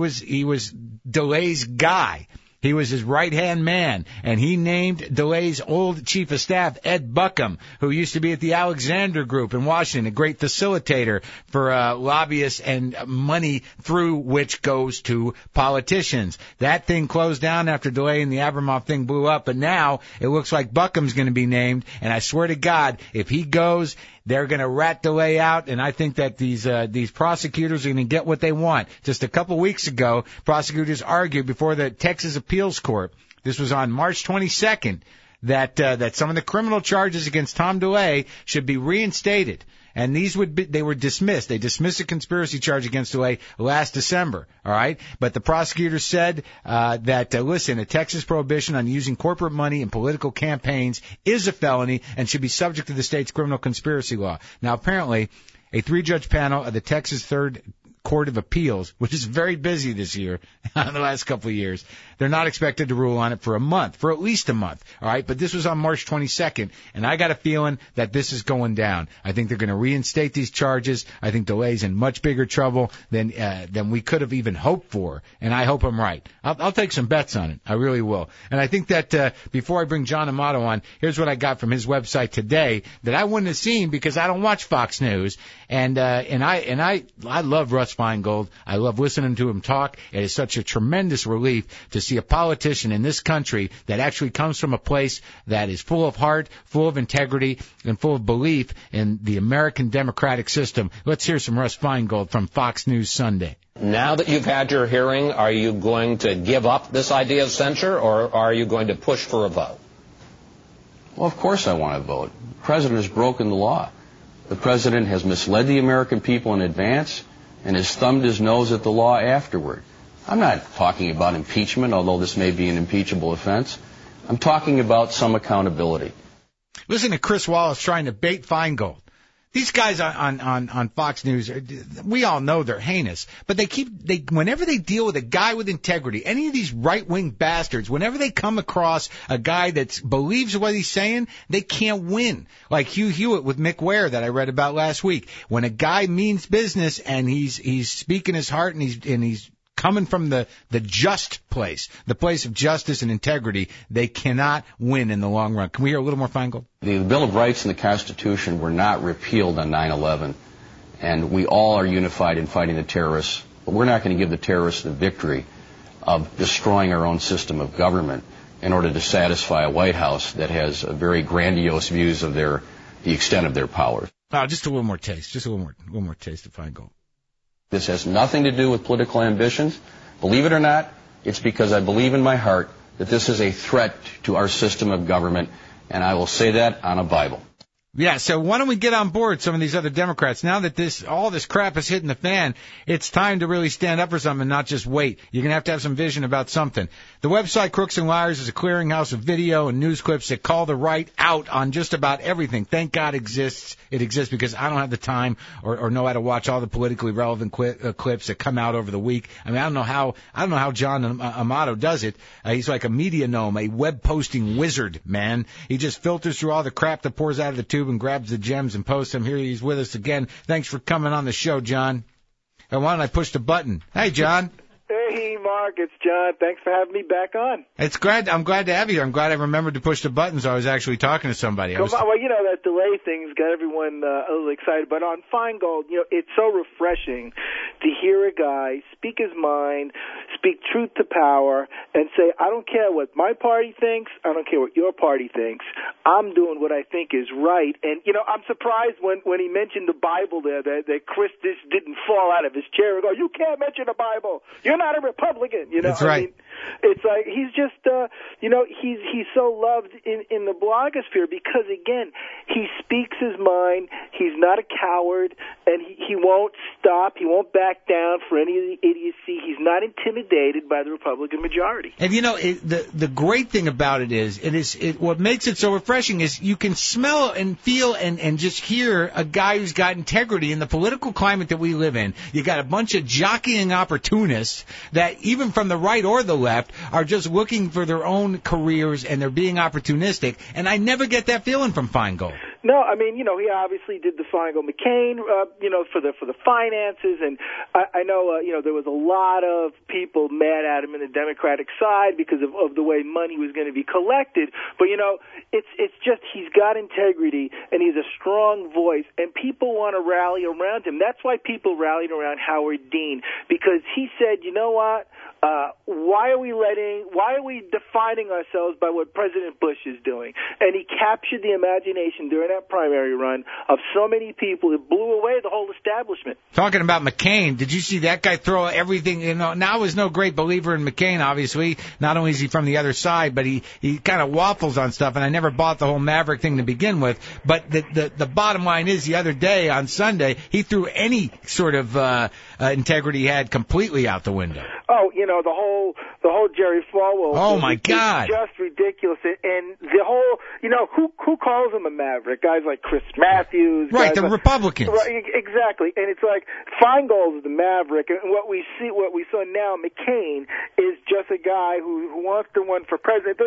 Speaker 2: DeLay's guy. He was his right-hand man, and he named DeLay's old chief of staff, Ed Buckham, who used to be at the Alexander Group in Washington, a great facilitator for lobbyists and money through which goes to politicians. That thing closed down after DeLay and the Abramoff thing blew up, but now it looks like Buckham's going to be named, and I swear to God, if he goes, they're going to rat DeLay out, and I think that these prosecutors are going to get what they want. Just a couple weeks ago, prosecutors argued before the Texas Appeals Court, this was on March 22nd, that some of the criminal charges against Tom DeLay should be reinstated. And they were dismissed. They dismissed a conspiracy charge against DeLay last December, all right? But the prosecutors said listen, a Texas prohibition on using corporate money in political campaigns is a felony and should be subject to the state's criminal conspiracy law. Now, apparently, a 3-judge panel of the Texas Third Court of Appeals, which is very busy this year, in the last couple of years, they're not expected to rule on it for at least a month, all right? But this was on March 22nd, and I got a feeling that this is going down. I think they're going to reinstate these charges. I think DeLay's in much bigger trouble than we could have even hoped for, and I hope I'm right. I'll take some bets on it. I really will. And I think that before I bring John Amato on, here's what I got from his website today that I wouldn't have seen because I don't watch Fox News, and I love Russ Feingold. I love listening to him talk. It is such a tremendous relief to see a politician in this country that actually comes from a place that is full of heart, full of integrity, and full of belief in the American democratic system. Let's hear some Russ Feingold from Fox News Sunday.
Speaker 5: Now that you've had your hearing, are you going to give up this idea of censure, or are you going to push for a vote?
Speaker 6: Well, of course I want to vote. The president has broken the law. The president has misled the American people in advance and has thumbed his nose at the law afterward. I'm not talking about impeachment, although this may be an impeachable offense. I'm talking about some accountability.
Speaker 2: Listen to Chris Wallace trying to bait Feingold. These guys on Fox News, we all know they're heinous, but whenever they deal with a guy with integrity, any of these right-wing bastards, whenever they come across a guy that believes what he's saying, they can't win. Like Hugh Hewitt with Mick Ware that I read about last week. When a guy means business and he's speaking his heart and he's coming from the just place, the place of justice and integrity, they cannot win in the long run. Can we hear a little more, Feingold?
Speaker 6: The Bill of Rights and the Constitution were not repealed on 9/11, and we all are unified in fighting the terrorists, but we're not going to give the terrorists the victory of destroying our own system of government in order to satisfy a White House that has very grandiose views of the extent of their powers.
Speaker 2: Just a little more taste. Just a little more taste of Feingold.
Speaker 6: This has nothing to do with political ambitions. Believe it or not, it's because I believe in my heart that this is a threat to our system of government, and I will say that on a Bible.
Speaker 2: Yeah, so why don't we get on board some of these other Democrats? Now that all this crap is hitting the fan, it's time to really stand up for something and not just wait. You're going to have some vision about something. The website Crooks and Liars is a clearinghouse of video and news clips that call the right out on just about everything. Thank God it exists because I don't have the time or know how to watch all the politically relevant clips that come out over the week. I mean, I don't know how John Amato does it. He's like a media gnome, a web posting wizard, man. He just filters through all the crap that pours out of the tube and grabs the gems and posts them. Here he's with us again. Thanks for coming on the show, John. And why don't I push the button? Hey, John.
Speaker 7: Hey, Mark, it's John. Thanks for having me back on.
Speaker 2: I'm glad to have you. I'm glad I remembered to push the button so I was actually talking to somebody.
Speaker 7: Well, that delay thing's got everyone a little excited. But on Feingold, it's so refreshing to hear a guy speak his mind, speak truth to power, and say, I don't care what my party thinks. I don't care what your party thinks. I'm doing what I think is right. And, I'm surprised when he mentioned the Bible there that Chris just didn't fall out of his chair and go, you can't mention the Bible. You're not a Republican.
Speaker 2: That's right.
Speaker 7: It's like he's just, he's so loved in the blogosphere because, again, he speaks his mind. He's not a coward, and he won't stop. He won't back down for any of the idiocy. He's not intimidated by the Republican majority.
Speaker 2: And the great thing about it is, what makes it so refreshing is you can smell and feel and just hear a guy who's got integrity in the political climate that we live in. You got a bunch of jockeying opportunists that even from the right or the left are just looking for their own careers and they're being opportunistic. And I never get that feeling from Feingold.
Speaker 7: No, I mean, he obviously did the Feingold-McCain, for the finances, and I know, there was a lot of people mad at him in the Democratic side because of the way money was going to be collected. But it's just he's got integrity and he's a strong voice, and people want to rally around him. That's why people rallied around Howard Dean, because he said, you know what? Why are we defining ourselves by what President Bush is doing? And he captured the imagination during that primary run of so many people. It blew away the whole establishment.
Speaker 2: Talking about McCain, did you see that guy throw everything? Now I was no great believer in McCain, obviously. Not only is he from the other side, but he kind of waffles on stuff, and I never bought the whole Maverick thing to begin with. But the bottom line is, the other day on Sunday, he threw any sort of integrity he had completely out the window.
Speaker 7: Oh, the whole Jerry Falwell.
Speaker 2: Oh my God!
Speaker 7: It's just ridiculous. And the whole, who calls him a maverick? Guys like Chris Matthews.
Speaker 2: Right, the Republicans.
Speaker 7: Right, exactly. And it's like Feingold is the maverick, and what we saw now, McCain is just a guy who wants to run for president.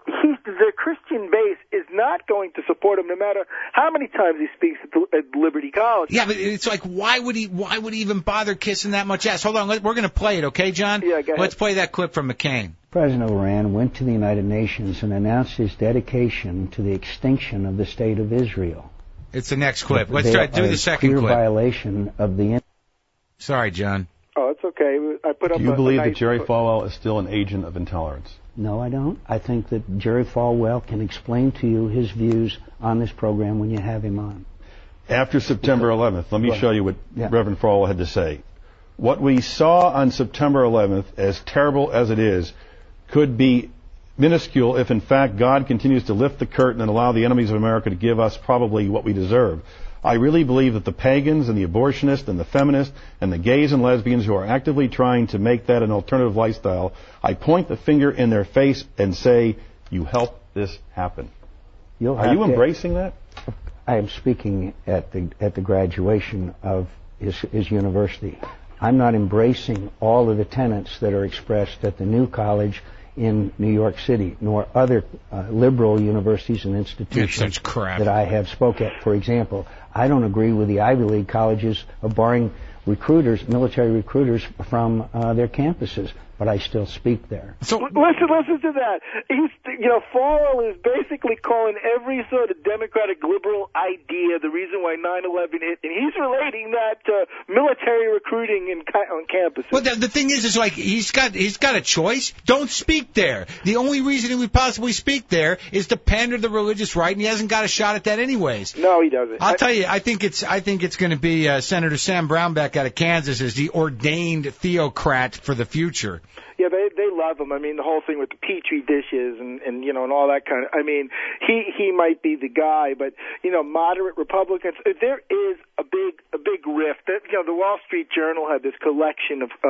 Speaker 7: The Christian base is not going to support him, no matter how many times he speaks at Liberty College.
Speaker 2: Yeah, but it's like, why would he even bother kissing that much ass? Hold on, we're going to play it, okay, John?
Speaker 7: Yeah, go ahead.
Speaker 2: Let's play that clip from McCain.
Speaker 8: President Iran went to the United Nations and announced his dedication to the extinction of the State of Israel.
Speaker 2: It's the next clip. Let's try to do the second clip.
Speaker 8: Violation of the...
Speaker 2: Sorry, John.
Speaker 7: Oh, it's okay. I put up.
Speaker 9: Do you believe that Jerry Falwell is still an agent of intolerance?
Speaker 8: No, I don't. I think that Jerry Falwell can explain to you his views on this program when you have him on.
Speaker 9: After September 11th, let me show you what Reverend Falwell had to say. What we saw on September 11th, as terrible as it is, could be minuscule if, in fact, God continues to lift the curtain and allow the enemies of America to give us probably what we deserve. I really believe that the pagans and the abortionists and the feminists and the gays and lesbians who are actively trying to make that an alternative lifestyle, I point the finger in their face and say, you helped this happen. Are you embracing that?
Speaker 8: I am speaking at the graduation of his university. I'm not embracing all of the tenets that are expressed at the New College in New York City, nor other liberal universities and institutions that I have spoke at. For example, I don't agree with the Ivy League colleges of barring recruiters, military recruiters, from their campuses, but I still speak there.
Speaker 7: So listen to that. Falwell is basically calling every sort of democratic liberal idea the reason why 9/11 hit, and he's relating that to military recruiting on campuses.
Speaker 2: Well, the thing is like he's got a choice. Don't speak there. The only reason he would possibly speak there is to pander to the religious right, and he hasn't got a shot at that anyways.
Speaker 7: No, he doesn't.
Speaker 2: I'll tell you, I think it's going to be Senator Sam Brownback out of Kansas as the ordained theocrat for the future.
Speaker 7: Yeah, they love him. I mean, the whole thing with the Petri dishes and all that kind of. I mean, he might be the guy, but moderate Republicans. There is a big rift. The Wall Street Journal had this collection of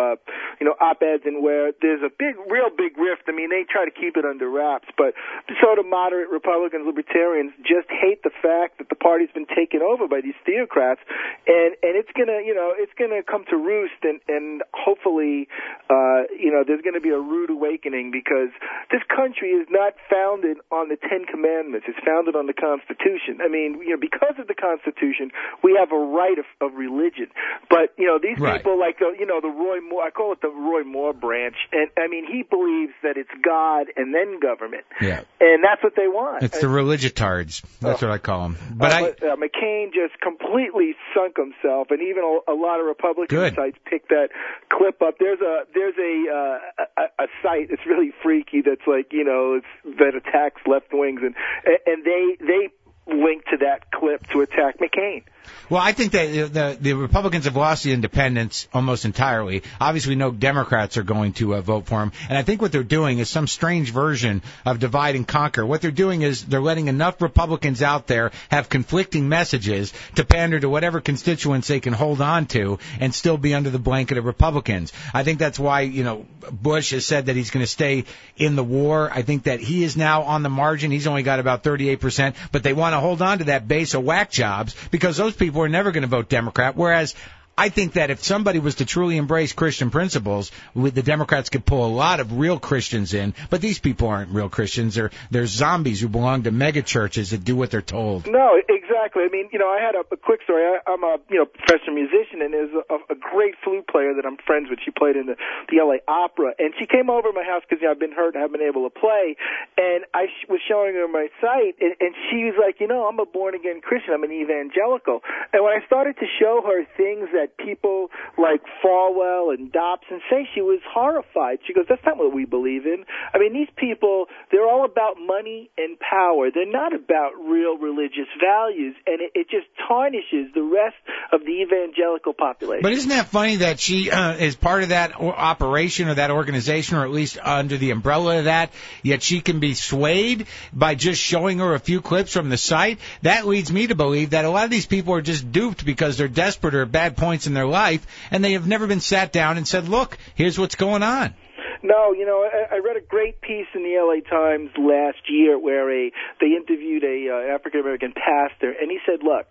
Speaker 7: op-eds and where there's a real big rift. I mean, they try to keep it under wraps, but sort of moderate Republicans, libertarians just hate the fact that the party's been taken over by these theocrats, and it's gonna come to roost, and hopefully there's going to be a rude awakening, because this country is not founded on the Ten Commandments. It's founded on the Constitution. I mean, because of the Constitution, we have a right of religion. But, these people like, the Roy Moore, I call it the Roy Moore branch. And, I mean, he believes that it's God and then government. Yeah. And that's what they want.
Speaker 2: It's the religiotards. That's what I call them. But
Speaker 7: McCain just completely sunk himself, and even a lot of Republican sites picked that clip up. There's a site that's really freaky that's like, that attacks left wings, and they link to that clip to attack McCain.
Speaker 2: Well, I think that the Republicans have lost the independents almost entirely. Obviously, no Democrats are going to vote for him. And I think what they're doing is some strange version of divide and conquer. What they're doing is they're letting enough Republicans out there have conflicting messages to pander to whatever constituents they can hold on to and still be under the blanket of Republicans. I think that's why, Bush has said that he's going to stay in the war. I think that he is now on the margin. He's only got about 38%, but they want to hold on to that base of whack jobs because those people are never going to vote Democrat, whereas I think that if somebody was to truly embrace Christian principles, the Democrats could pull a lot of real Christians in, but these people aren't real Christians. They're zombies who belong to mega churches that do what they're told.
Speaker 7: No, exactly. I mean, I had a quick story. I'm a professional musician, and there's a great flute player that I'm friends with. She played in the LA Opera, and she came over to my house because I've been hurt and haven't been able to play, and I was showing her my site, and she was like, I'm a born-again Christian. I'm an evangelical. And when I started to show her things that people like Falwell and Dobson say, she was horrified. She goes, that's not what we believe in. I mean, these people, they're all about money and power. They're not about real religious values, and it just tarnishes the rest of the evangelical population.
Speaker 2: But isn't that funny that she is part of that operation or that organization, or at least under the umbrella of that, yet she can be swayed by just showing her a few clips from the site? That leads me to believe that a lot of these people are just duped because they're desperate or at bad points in their life, and they have never been sat down and said, look, here's what's going on.
Speaker 7: No, I read a great piece in the LA Times last year where they interviewed a African-American pastor, and he said, look,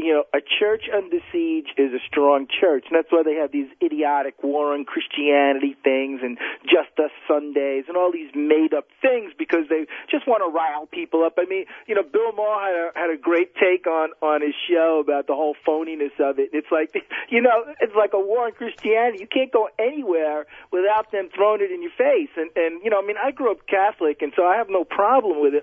Speaker 7: a church under siege is a strong church, and that's why they have these idiotic war on Christianity things and Just Us Sundays and all these made-up things because they just want to rile people up. I mean, Bill Maher had a great take on his show about the whole phoniness of it. It's like, it's like a war on Christianity. You can't go anywhere without them throwing it in your face. And I grew up Catholic, and so I have no problem with it.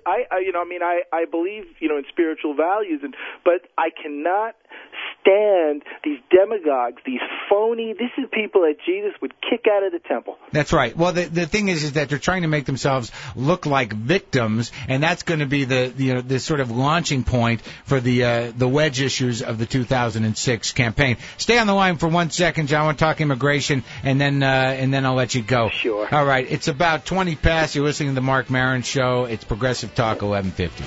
Speaker 7: I believe, in spiritual values, but I cannot stand these demagogues, these phony, this is people that Jesus would kick out of the temple.
Speaker 2: That's right. Well, the thing is that they're trying to make themselves look like victims, and that's going to be the sort of launching point for the wedge issues of the 2006 campaign. Stay on the line for 1 second, John. I want to talk immigration, and then I'll let you go.
Speaker 7: Sure.
Speaker 2: All right. It's about 20 past. You're listening to the Marc Maron Show. It's Progressive Talk 1150.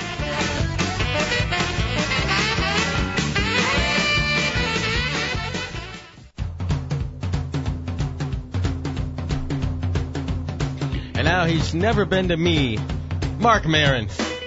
Speaker 1: And now he's never been to me, Marc Maron.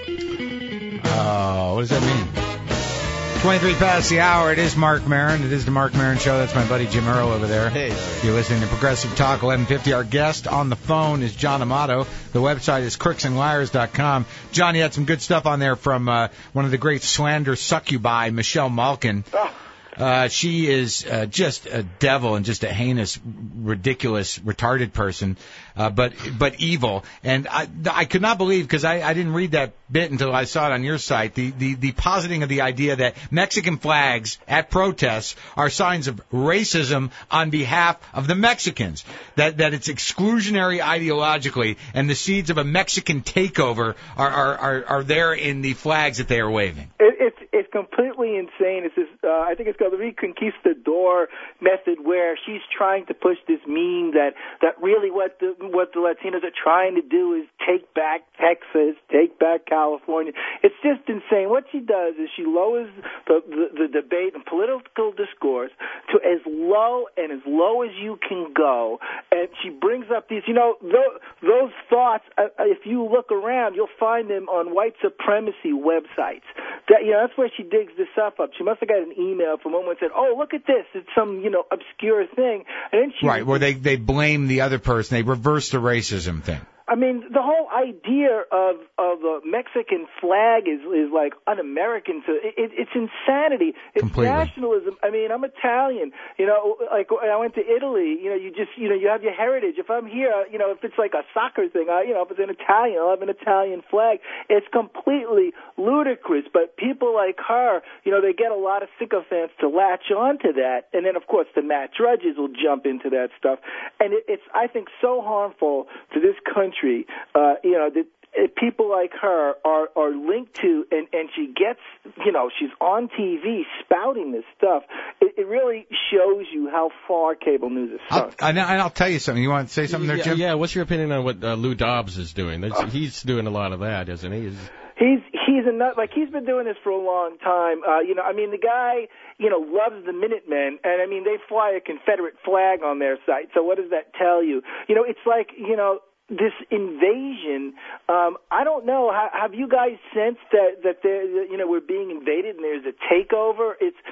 Speaker 2: Oh, what does that mean? 23 past the hour. It is Marc Maron. It is the Marc Maron Show. That's my buddy Jim Earl over there.
Speaker 1: Hey.
Speaker 2: You're listening to Progressive Talk 1150. Our guest on the phone is John Amato. The website is crooksandliars.com. John, you had some good stuff on there from one of the great slander succubi, Michelle Malkin.
Speaker 7: Oh.
Speaker 2: She is just a devil and just a heinous, ridiculous, retarded person, but evil. And I could not believe, because I didn't read that bit until I saw it on your site, the positing of the idea that Mexican flags at protests are signs of racism on behalf of the Mexicans, that it's exclusionary ideologically, and the seeds of a Mexican takeover are there in the flags that they are waving.
Speaker 7: It's completely insane. It's this, I think it's called the Reconquistador method, where she's trying to push this meme that really what the Latinos are trying to do is take back Texas, take back California. It's just insane. What she does is she lowers the debate and political discourse to as low as you can go, and she brings up these, those thoughts. If you look around, you'll find them on white supremacy websites. That's where she digs this stuff up. She must have got an email from someone and said, "Oh, look at this! It's some obscure thing." And then she
Speaker 2: where they blame the other person. They reverse the racism thing.
Speaker 7: I mean, the whole idea of a Mexican flag is like un-American. It's insanity. It's
Speaker 2: completely
Speaker 7: nationalism. I mean, I'm Italian. Like when I went to Italy, you have your heritage. If I'm here, if it's like a soccer thing, if it's an Italian, I'll have an Italian flag. It's completely ludicrous. But people like her, they get a lot of sycophants to latch on to that. And then, of course, the Matt Drudges will jump into that stuff. And it's, I think, so harmful to this country. people like her are linked to, and she gets, she's on TV spouting this stuff, it really shows you how far cable news is sunk.
Speaker 2: And I'll tell you something. You want to say something there, Jim?
Speaker 1: Yeah, what's your opinion on what Lou Dobbs is doing? He's doing a lot of that, isn't he?
Speaker 7: He's a nut. Like, he's been doing this for a long time. The guy, loves the Minutemen, and they fly a Confederate flag on their site. So what does that tell you? It's like, this invasion. I don't know. Have you guys sensed that we're being invaded and there's a takeover?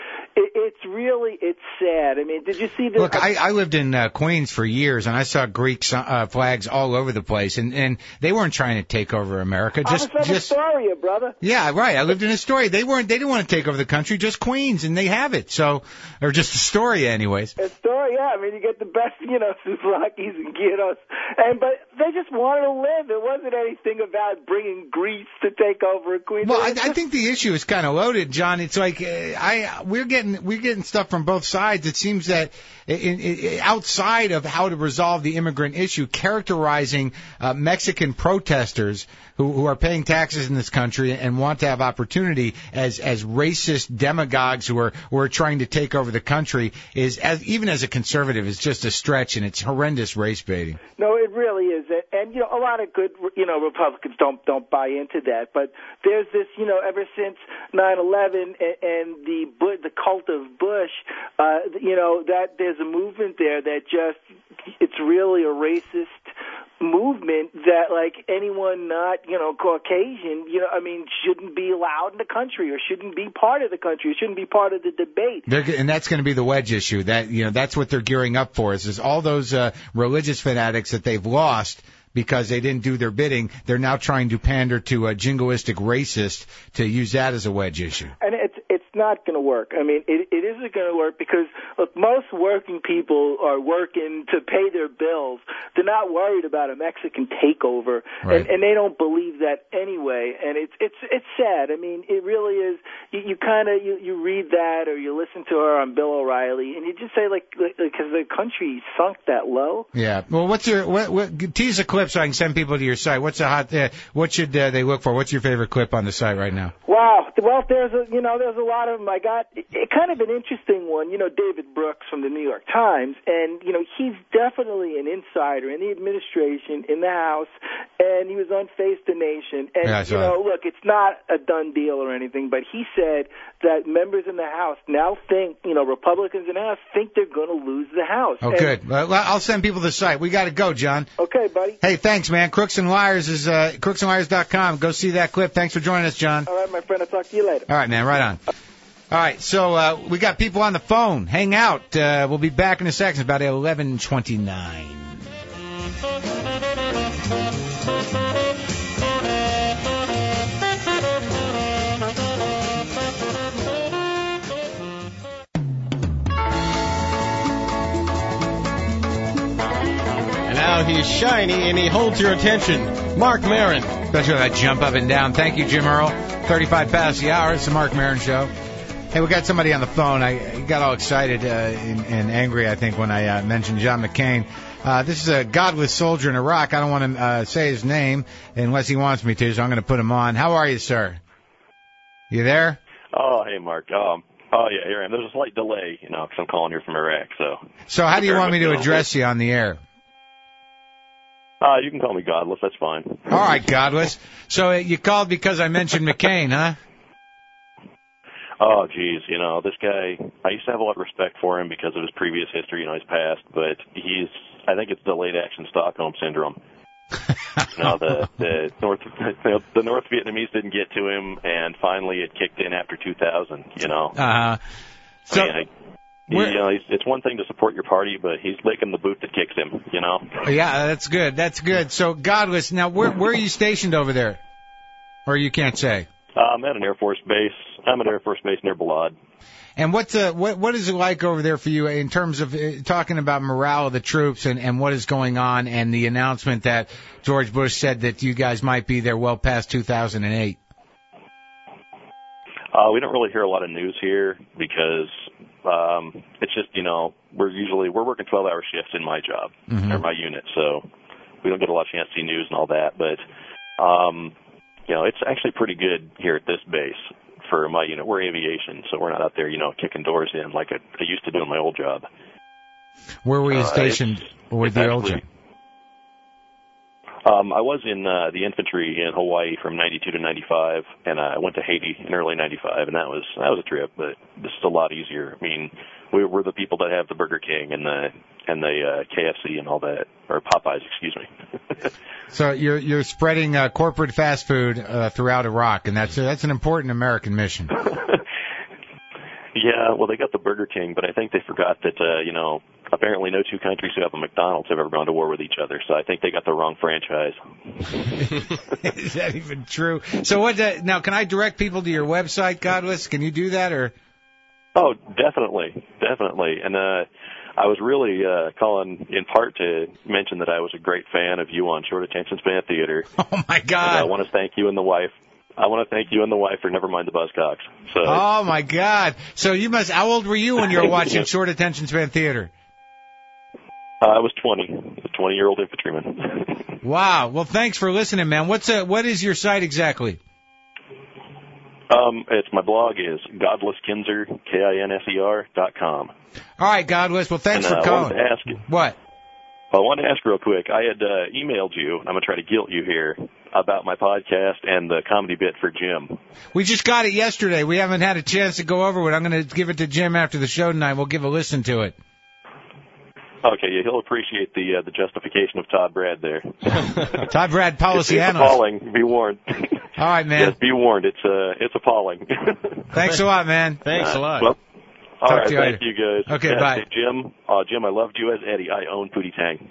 Speaker 7: It's sad. Did you see this?
Speaker 2: Look, I lived in Queens for years, and I saw Greek flags all over the place, and they weren't trying to take over America.
Speaker 7: I'm from Astoria, brother.
Speaker 2: Yeah, right. I lived in Astoria. They didn't want to take over the country, just Queens, and they have it. So, or just Astoria, anyways.
Speaker 7: Astoria, yeah. You get the best, Souvlakis and gyros, but they just wanted to live. It wasn't anything about bringing Greece to take over Queens.
Speaker 2: Well, I think the issue is kind of loaded, John. It's like we're getting stuff from both sides. It seems that outside of how to resolve the immigrant issue, characterizing Mexican protesters who are paying taxes in this country and want to have opportunity as racist demagogues who are trying to take over the country even as a conservative, is just a stretch, and it's horrendous race baiting.
Speaker 7: No, it really is. And a lot of good Republicans don't buy into that. But there's this ever since 9/11 and the cult of Bush, that there's a movement there that it's really a racist movement that, like, anyone not Caucasian shouldn't be allowed in the country, or shouldn't be part of the country, or shouldn't be part of the debate.
Speaker 2: And that's going to be the wedge issue. That's what they're gearing up for. Is all those religious fanatics that they've lost because they didn't do their bidding. They're now trying to pander to a jingoistic racist to use that as a wedge issue.
Speaker 7: And it's not going to work. It isn't going to work because, look, most working people are working to pay their bills. They're not worried about a Mexican takeover, right. and they don't believe that anyway. And it's sad. It really is. You read that, or you listen to her on Bill O'Reilly, and you just say, because the country sunk that low.
Speaker 2: Yeah. Well, tease a clip so I can send people to your site. What's a hot? What should they look for? What's your favorite clip on the site right now?
Speaker 7: Wow. Well, there's a lot of them. I got kind of an interesting one. David Brooks from the New York Times, and he's definitely an insider in the administration, in the House, and he was on Face the Nation. And look, it's not a done deal or anything, but he said that members in the House now think, Republicans in the House think they're going to lose the House.
Speaker 2: Oh, good. Well, I'll send people to the site. We got to go, John.
Speaker 7: Okay, buddy.
Speaker 2: Hey, thanks, man. Crooks and Liars is crooksandliars.com. Go see that clip. Thanks for joining us, John.
Speaker 7: All right, my friend. I'll talk to you later.
Speaker 2: All right, man. Right on. All right, so we got people on the phone. Hang out. We'll be back in a second. It's about 11:29.
Speaker 1: And now he's shiny and he holds your attention. Marc Maron.
Speaker 2: Especially when I jump up and down. Thank you, Jim Earl. 35 past the hour. It's the Marc Maron Show. Hey, we got somebody on the phone. I got all excited and angry, I think, when I mentioned John McCain. This is a godless soldier in Iraq. I don't want to say his name unless he wants me to, so I'm going to put him on. How are you, sir? You there?
Speaker 10: Oh, hey, Mark. Yeah, here I am. There's a slight delay, because I'm calling here from Iraq.
Speaker 2: So how do you want me to address you on the air?
Speaker 10: You can call me Godless. That's fine.
Speaker 2: All right, Godless. So you called because I mentioned McCain, huh?
Speaker 10: Oh, geez. This guy, I used to have a lot of respect for him because of his previous history, his past, but I think it's delayed action Stockholm syndrome. The North Vietnamese didn't get to him, and finally it kicked in after 2000, it's one thing to support your party, but he's licking the boot that kicks him,
Speaker 2: Yeah, that's good. That's good. So, Godless, now where are you stationed over there? Or you can't say?
Speaker 10: I'm at an Air Force base. I'm at an Air Force base near Balad.
Speaker 2: And what is it like over there for you in terms of talking about morale of the troops and what is going on, and the announcement that George Bush said that you guys might be there well past 2008?
Speaker 10: We don't really hear a lot of news here because it's just, we're working 12-hour shifts in my job, or my unit, so we don't get a lot of chance to see news and all that. But It's actually pretty good here at this base for my unit. We're aviation, so we're not out there, kicking doors in like I used to do in my old job.
Speaker 2: Where were you stationed with your old job?
Speaker 10: I was in the infantry in Hawaii from 92 to 95, and I went to Haiti in early 95, and that was a trip, but this is a lot easier. I mean, we're the people that have the Burger King and the KFC and all that, or Popeyes, excuse me.
Speaker 2: So you're spreading corporate fast food throughout Iraq, and that's an important American mission.
Speaker 10: Yeah, well, they got the Burger King, but I think they forgot that, apparently no two countries who have a McDonald's have ever gone to war with each other, so I think they got the wrong franchise.
Speaker 2: Is that even true? So now, can I direct people to your website, Godless? Can you do that, or?
Speaker 10: Oh, definitely. And I was really calling in part to mention that I was a great fan of you on Short Attention Span Theater.
Speaker 2: Oh, my God.
Speaker 10: And I want to thank you and the wife. For Never Mind the Buzzcocks. So.
Speaker 2: Oh, my God. So how old were you when you were watching Short Attention Span Theater?
Speaker 10: I was 20. A 20-year-old infantryman.
Speaker 2: Wow. Well, thanks for listening, man. What is your site exactly?
Speaker 10: It's my blog is godlesskinzer, KINSER.com.
Speaker 2: All right, Godless. Well, thanks for calling.
Speaker 10: I wanted to ask you.
Speaker 2: What?
Speaker 10: I wanted to ask real quick. I had emailed you. I'm going to try to guilt you here about my podcast and the comedy bit for Jim.
Speaker 2: We just got it yesterday. We haven't had a chance to go over it. I'm going to give it to Jim after the show tonight. We'll give a listen to it.
Speaker 10: Okay, yeah, he'll appreciate the justification of Todd Brad there.
Speaker 2: Todd Brad, policy
Speaker 10: it's
Speaker 2: analyst.
Speaker 10: Appalling. Be warned.
Speaker 2: All right, man.
Speaker 10: Yes, be warned. It's appalling.
Speaker 2: Thanks a lot, man.
Speaker 1: Thanks a lot.
Speaker 10: Well, all right,
Speaker 2: thank
Speaker 10: you guys.
Speaker 2: Okay, bye.
Speaker 10: Hey, Jim, I loved you as Eddie. I own Pootie Tang.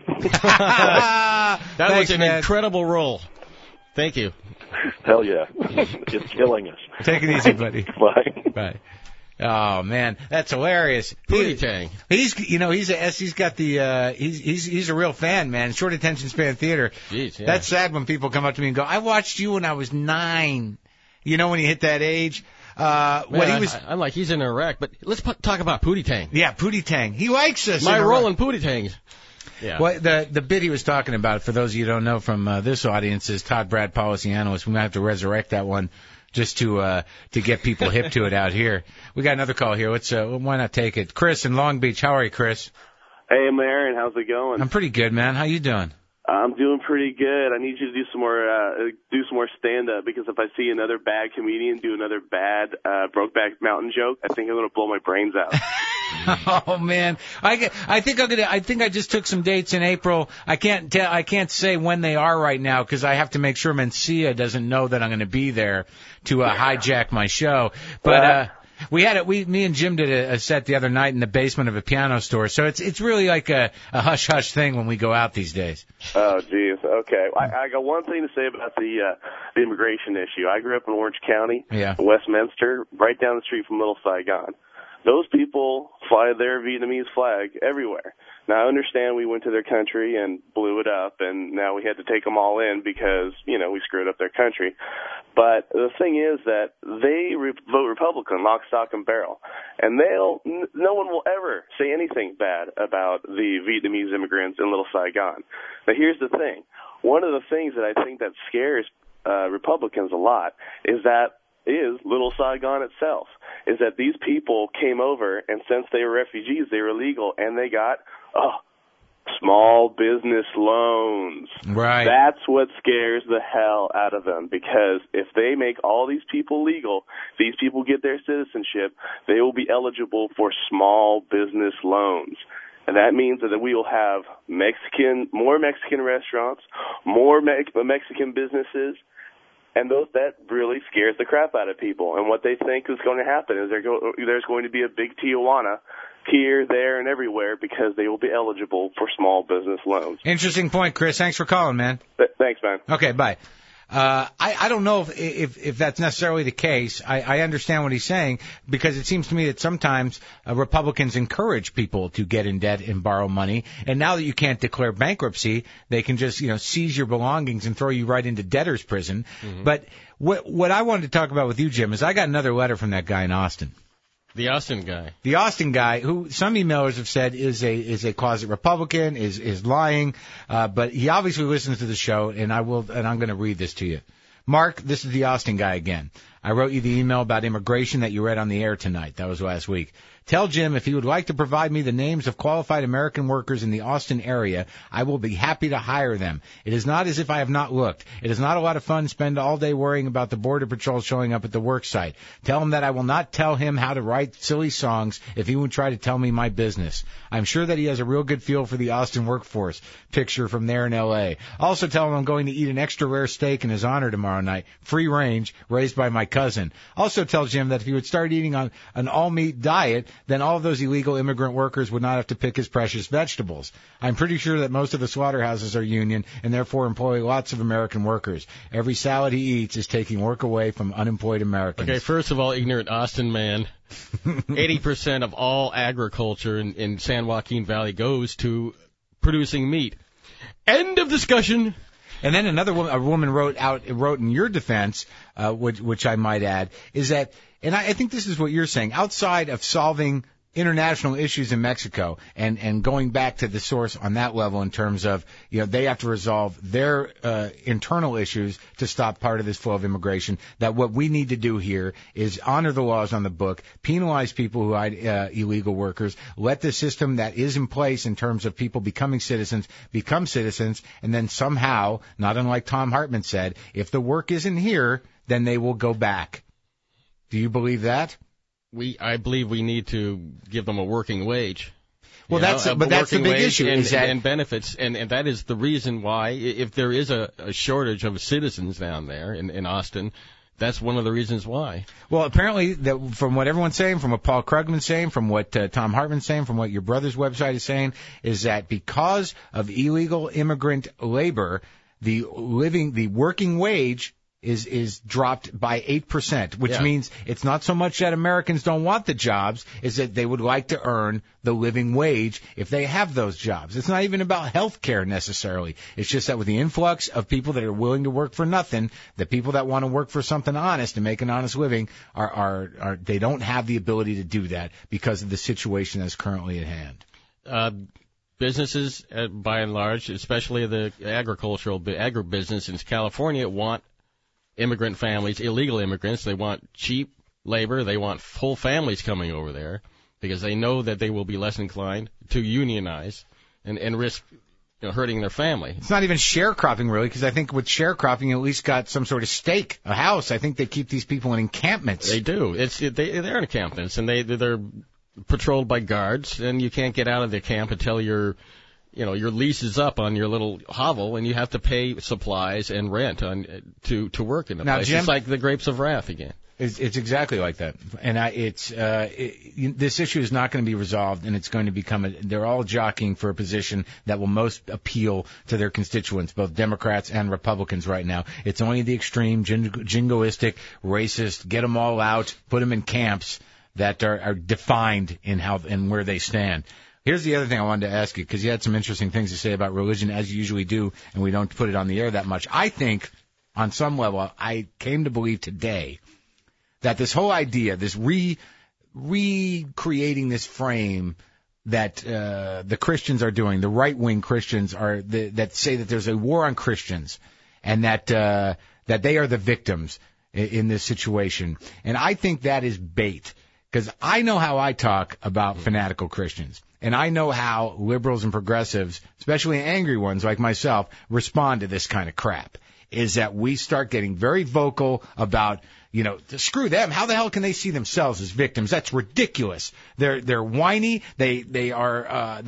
Speaker 1: That was an incredible role. Thank you.
Speaker 10: Hell yeah. It's killing us.
Speaker 2: Take it easy, buddy.
Speaker 10: Bye.
Speaker 2: Bye. Oh man, that's hilarious.
Speaker 1: Pootie Tang.
Speaker 2: He's got the he's a real fan, man. Short Attention Span Theater.
Speaker 1: Jeez, yeah.
Speaker 2: That's sad when people come up to me and go, "I watched you when I was 9." You know, when you hit that age.
Speaker 1: I'm like, he's in Iraq, but let's talk about Pootie Tang.
Speaker 2: Yeah, Pootie Tang. He likes us.
Speaker 1: My role in Pootie Tangs. Yeah.
Speaker 2: Well, the bit he was talking about, for those of you who don't know from this audience, is Todd Brad, policy analyst. We might have to resurrect that one just to get people hip to it out here. We got another call here. Why not take it? Chris in Long Beach. How are you, Chris?
Speaker 11: Hey, Aaron. How's it going?
Speaker 2: I'm pretty good, man. How you doing?
Speaker 11: I'm doing pretty good. I need you to do some more stand-up, because if I see another bad comedian do another bad Brokeback Mountain joke, I think I'm gonna blow my brains out.
Speaker 2: Oh man, I think I just took some dates in April. I can't say when they are right now, because I have to make sure Mencia doesn't know that I'm going to be there to hijack my show. But me and Jim did a set the other night in the basement of a piano store, so it's really like a hush hush thing when we go out these days.
Speaker 11: Oh geez, okay. I got one thing to say about the immigration issue. I grew up in Orange County, Westminster, right down the street from Little Saigon. Those people fly their Vietnamese flag everywhere. Now, I understand we went to their country and blew it up, and now we had to take them all in because, we screwed up their country. But the thing is that they vote Republican, lock, stock, and barrel. And no one will ever say anything bad about the Vietnamese immigrants in Little Saigon. Now, here's the thing. One of the things that I think that scares Republicans a lot is Little Saigon itself, is that these people came over, and since they were refugees, they were illegal, and they got small business loans.
Speaker 2: Right.
Speaker 11: That's what scares the hell out of them, because if they make all these people legal, these people get their citizenship, they will be eligible for small business loans. And that means that we will have more Mexican restaurants, more Mexican businesses. And that really scares the crap out of people. And what they think is going to happen is there's going to be a big Tijuana here, there, and everywhere, because they will be eligible for small business loans.
Speaker 2: Interesting point, Chris. Thanks for calling, man.
Speaker 11: Thanks, man.
Speaker 2: Okay, bye. I don't know if that's necessarily the case. I understand what he's saying, because it seems to me that sometimes Republicans encourage people to get in debt and borrow money. And now that you can't declare bankruptcy, they can just, seize your belongings and throw you right into debtor's prison. Mm-hmm. But what I wanted to talk about with you, Jim, is I got another letter from that guy in Austin.
Speaker 1: The Austin guy.
Speaker 2: The Austin guy, who some emailers have said is a closet Republican, is lying, but he obviously listens to the show, and I'm going to read this to you. Mark, this is the Austin guy again. I wrote you the email about immigration that you read on the air tonight. That was last week. Tell Jim if he would like to provide me the names of qualified American workers in the Austin area, I will be happy to hire them. It is not as if I have not looked. It is not a lot of fun to spend all day worrying about the Border Patrol showing up at the work site. Tell him that I will not tell him how to write silly songs if he would try to tell me my business. I'm sure that he has a real good feel for the Austin workforce. Picture from there in L.A. Also tell him I'm going to eat an extra rare steak in his honor tomorrow night, free range, raised by my cousin. Also tell Jim that if he would start eating on an all-meat diet, then all of those illegal immigrant workers would not have to pick his precious vegetables. I'm pretty sure that most of the slaughterhouses are union and therefore employ lots of American workers. Every salad he eats is taking work away from unemployed Americans.
Speaker 1: Okay, first of all, ignorant Austin man, 80% of all agriculture in San Joaquin Valley goes to producing meat. End of discussion.
Speaker 2: And then a woman wrote in your defense, which I might add, is that, and I think this is what you're saying, outside of solving international issues in Mexico and going back to the source on that level in terms of, they have to resolve their internal issues to stop part of this flow of immigration, that what we need to do here is honor the laws on the book, penalize people who hide illegal workers, let the system that is in place in terms of people becoming citizens become citizens, and then somehow, not unlike Tom Hartman said, if the work isn't here, then they will go back. Do you believe that?
Speaker 1: I believe we need to give them a working wage.
Speaker 2: Well, that's the big issue.
Speaker 1: And benefits, and that is the reason why, if there is a shortage of citizens down there in Austin, that's one of the reasons why.
Speaker 2: Well, apparently, from what everyone's saying, from what Paul Krugman's saying, from what Tom Hartman's saying, from what your brother's website is saying, is that because of illegal immigrant labor, the working wage is dropped by 8%, which means it's not so much that Americans don't want the jobs, is that they would like to earn the living wage if they have those jobs. It's not even about health care necessarily. It's just that with the influx of people that are willing to work for nothing, the people that want to work for something honest and make an honest living are they don't have the ability to do that because of the situation that's currently at hand.
Speaker 1: Businesses, by and large, especially the agribusiness in California, want immigrant families, illegal immigrants. They want cheap labor. They want whole families coming over there because they know that they will be less inclined to unionize and risk hurting their family.
Speaker 2: It's not even sharecropping, really, because I think with sharecropping, you at least got some sort of stake, a house. I think they keep these people in encampments.
Speaker 1: They do. They're in encampments, and they're patrolled by guards, and you can't get out of the camp until your lease is up on your little hovel, and you have to pay supplies and rent to work in the place.
Speaker 2: Jim,
Speaker 1: it's like the Grapes of Wrath again.
Speaker 2: It's exactly like that, and this issue is not going to be resolved, and it's going to become they're all jockeying for a position that will most appeal to their constituents, both Democrats and Republicans right now. It's only the extreme, jingoistic, racist, get them all out, put them in camps that are defined in how and where they stand. Here's the other thing I wanted to ask you, because you had some interesting things to say about religion, as you usually do, and we don't put it on the air that much. I think, on some level, I came to believe today that this whole idea, this recreating this frame that the Christians are doing, the right-wing Christians that say that there's a war on Christians, and that they are the victims in this situation. And I think that is bait, because I know how I talk about fanatical Christians. And I know how liberals and progressives, especially angry ones like myself, respond to this kind of crap, is that we start getting very vocal about, screw them. How the hell can they see themselves as victims? That's ridiculous. They're whiny. They have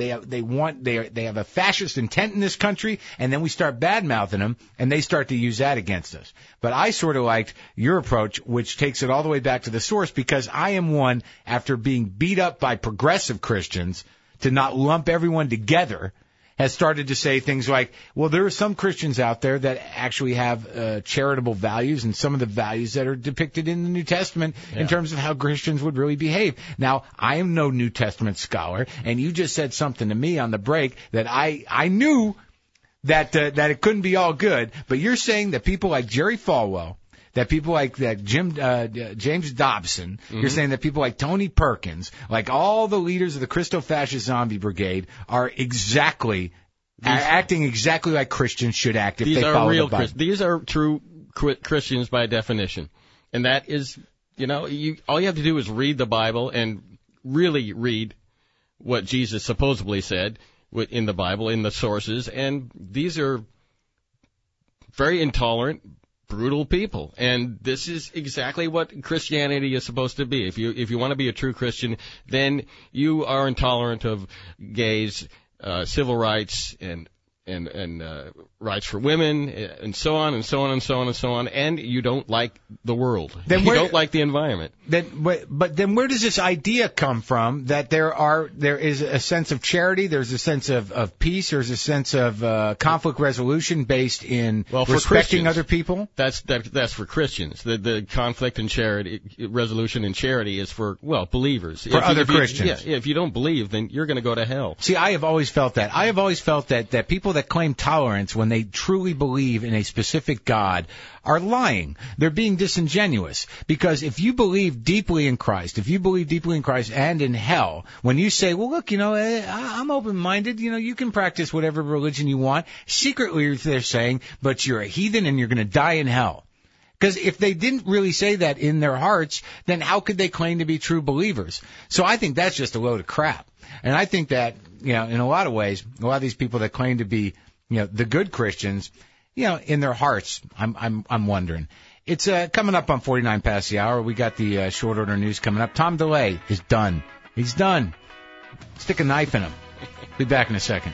Speaker 2: a fascist intent in this country. And then we start bad-mouthing them, and they start to use that against us. But I sort of liked your approach, which takes it all the way back to the source, because I am one, after being beat up by progressive Christians, to not lump everyone together, has started to say things like, well, there are some Christians out there that actually have charitable values and some of the values that are depicted in the New Testament in terms of how Christians would really behave. Now, I am no New Testament scholar, and you just said something to me on the break that I knew that it couldn't be all good, but you're saying that people like Jerry Falwell, that people like that James Dobson, you're saying that people like Tony Perkins, like all the leaders of the Christo-Fascist Zombie Brigade, are acting exactly like Christians should act if they follow the Bible.
Speaker 1: These are true Christians by definition. And that is, all you have to do is read the Bible and really read what Jesus supposedly said in the Bible, in the sources. And these are very intolerant, brutal people. And this is exactly what Christianity is supposed to be. If you want to be a true Christian, then you are intolerant of gays, civil rights, and rights for women, and so on and so on and so on and so on, and you don't like the world. You don't like the environment.
Speaker 2: But then where does this idea come from that there is a sense of charity, there's a sense of peace, there's a sense of conflict resolution based in respecting other people?
Speaker 1: That's for Christians. The conflict and charity resolution and charity is for believers.
Speaker 2: For other Christians.
Speaker 1: If you don't believe, then you're going to go to hell.
Speaker 2: See, I have always felt that. I have always felt that people that claim tolerance when they truly believe in a specific God are lying. They're being disingenuous. Because if you believe deeply in Christ, and in hell, when you say, well, look, I'm open-minded, you can practice whatever religion you want, secretly they're saying, but you're a heathen and you're going to die in hell. Because if they didn't really say that in their hearts, then how could they claim to be true believers? So I think that's just a load of crap. And I think that, in a lot of ways, a lot of these people that claim to be, the good Christians, in their hearts, I'm wondering. It's coming up on 49 past the hour. We got the short order news coming up. Tom DeLay is done. He's done. Stick a knife in him. Be back in a second.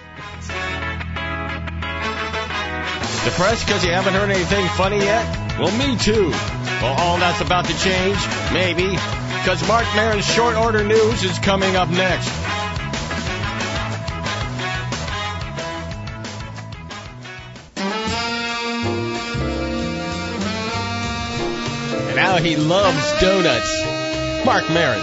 Speaker 1: Depressed because you haven't heard anything funny yet? Well, me too. Well, all that's about to change? Maybe. Because Mark Maron's short order news is coming up next. Now he loves donuts. Mark Maron.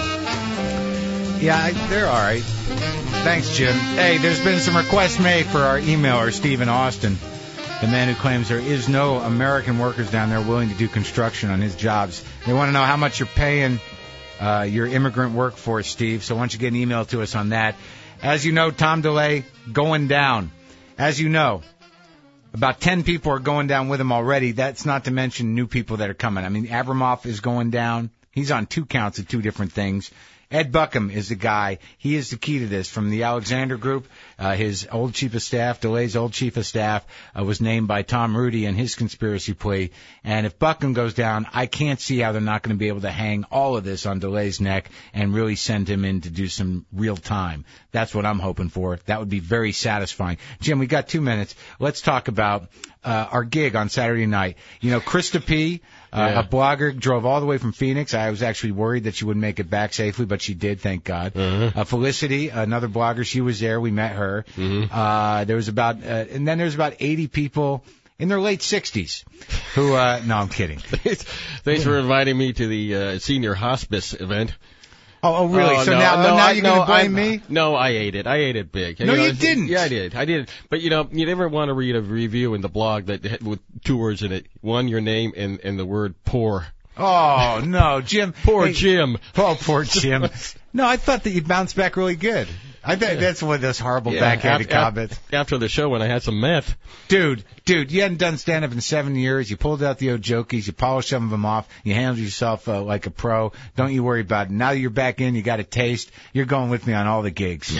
Speaker 2: Yeah, they're all right. Thanks, Jim. Hey, there's been some requests made for our emailer, Stephen Austin, the man who claims there is no American workers down there willing to do construction on his jobs. They want to know how much you're paying your immigrant workforce, Steve, so why don't you get an email to us on that. As you know, Tom DeLay going down. As you know, about 10 people are going down with him already. That's not to mention new people that are coming. I mean, Abramoff is going down. He's on 2 counts of 2 different things. Ed Buckham is the guy. He is the key to this. From the Alexander Group, his old chief of staff, DeLay's old chief of staff, was named by Tom Rudy in his conspiracy plea. And if Buckham goes down, I can't see how they're not going to be able to hang all of this on DeLay's neck and really send him in to do some real time. That's what I'm hoping for. That would be very satisfying. Jim, we got 2 minutes. Let's talk about our gig on Saturday night. Krista P., a blogger, drove all the way from Phoenix. I was actually worried that she wouldn't make it back safely, but she did, thank God. Felicity, another blogger, she was there. We met her. There was about, and then there's about 80 people in their late 60s who, no, I'm kidding.
Speaker 1: Thanks for inviting me to the senior hospice event.
Speaker 2: Oh, really? So now you're going to blame me?
Speaker 1: No, I ate it. I ate it big.
Speaker 2: No, you didn't.
Speaker 1: Yeah, I did. But, you never want to read a review in the blog that with 2 words in it. One, your name, and the word poor.
Speaker 2: Oh, no, Jim.
Speaker 1: Jim.
Speaker 2: Oh, poor Jim. No, I thought that you'd bounce back really good. I bet that's one of those horrible backhanded comments.
Speaker 1: After the show when I had some meth.
Speaker 2: Dude, you hadn't done stand-up in 7 years. You pulled out the old jokies. You polished some of them off. You handled yourself like a pro. Don't you worry about it. Now that you're back in, you got a taste. You're going with me on all the gigs.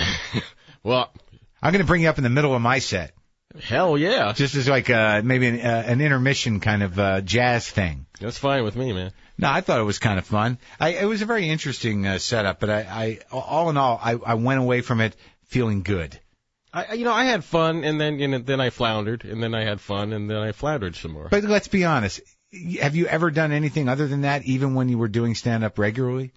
Speaker 1: Well,
Speaker 2: I'm going to bring you up in the middle of my set.
Speaker 1: Hell yeah.
Speaker 2: Just as like maybe an intermission kind of jazz thing.
Speaker 1: That's fine with me, man.
Speaker 2: No, I thought it was kind of fun. It was a very interesting setup, but I all in all, I went away from it feeling good.
Speaker 1: I had fun, and then I floundered, and then I had fun, and then I floundered some more.
Speaker 2: But let's be honest. Have you ever done anything other than that, even when you were doing stand-up regularly?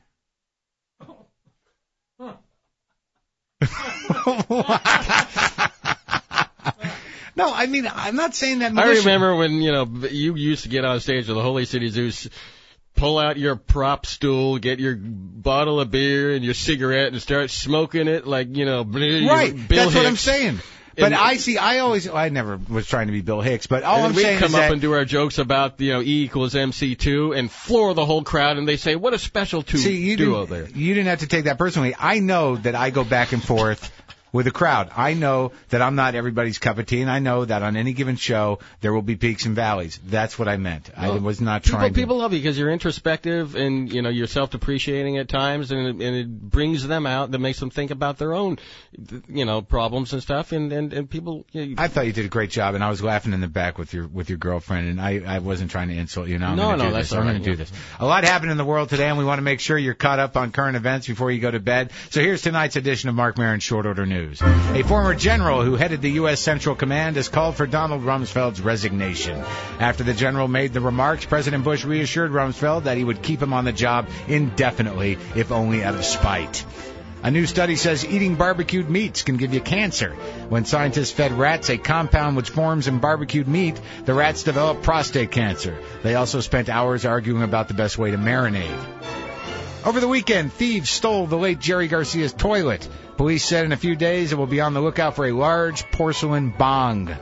Speaker 2: No, I mean, I'm not saying that.
Speaker 1: I remember when, you used to get on stage with the Holy City Zeus, pull out your prop stool, get your bottle of beer and your cigarette and start smoking it like,
Speaker 2: Right,
Speaker 1: Bill
Speaker 2: that's
Speaker 1: Hicks.
Speaker 2: what I'm saying. But I never was trying to be Bill Hicks, but all I'm saying is
Speaker 1: we come up and do our jokes about, E equals MC2 and floor the whole crowd, and they say, what a special duo there.
Speaker 2: You didn't have to take that personally. I know that I go back and forth with the crowd. I know that I'm not everybody's cup of tea, and I know that on any given show there will be peaks and valleys. That's what I meant. I was not trying to...
Speaker 1: People love you because you're introspective and, you're self-depreciating at times, and it brings them out, that makes them think about their own, problems and stuff, and people...
Speaker 2: I thought you did a great job, and I was laughing in the back with your girlfriend, and I wasn't trying to insult you. Now I'm going to do this. A lot happened in the world today, and we want to make sure you're caught up on current events before you go to bed. So here's tonight's edition of Mark Maron's Short Order News. A former general who headed the U.S. Central Command has called for Donald Rumsfeld's resignation. After the general made the remarks, President Bush reassured Rumsfeld that he would keep him on the job indefinitely, if only out of spite. A new study says eating barbecued meats can give you cancer. When scientists fed rats a compound which forms in barbecued meat, the rats developed prostate cancer. They also spent hours arguing about the best way to marinate. Over the weekend, thieves stole the late Jerry Garcia's toilet. Police said in a few days it will be on the lookout for a large porcelain bong.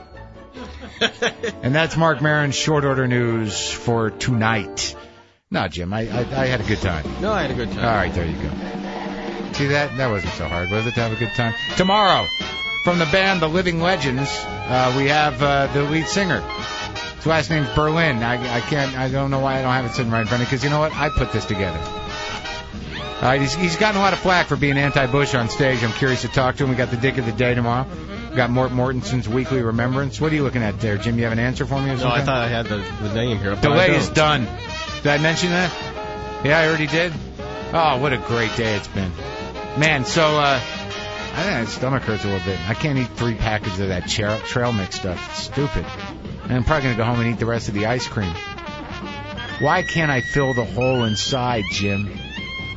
Speaker 2: And that's Mark Maron's Short Order News for tonight. No, Jim, I had a good time.
Speaker 1: No, I had a good time.
Speaker 2: All right, there you go. See that? That wasn't so hard, was it, to have a good time? Tomorrow, from the band The Living Legends, we have the lead singer. His last name's Berlin. I don't know why I don't have it sitting right in front of me, because you know what? I put this together. All right, he's gotten a lot of flack for being anti-Bush on stage. I'm curious to talk to him. We got the Dick of the Day tomorrow. We got Mort Mortensen's Weekly Remembrance. What are you looking at there, Jim? You have an answer for me or something?
Speaker 1: No, I thought I had the name here.
Speaker 2: Delay is done. Did I mention that? Yeah, I already did. Oh, what a great day it's been. Man, so I think my stomach hurts a little bit. I can't eat 3 packages of that trail mix stuff. It's stupid. And I'm probably going to go home and eat the rest of the ice cream. Why can't I fill the hole inside, Jim?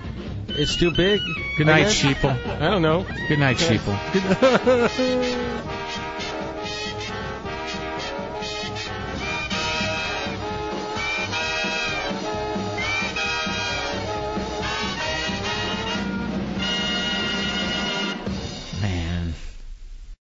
Speaker 1: It's too big.
Speaker 2: Good night, sheeple.
Speaker 1: I don't know.
Speaker 2: Good night, sheeple.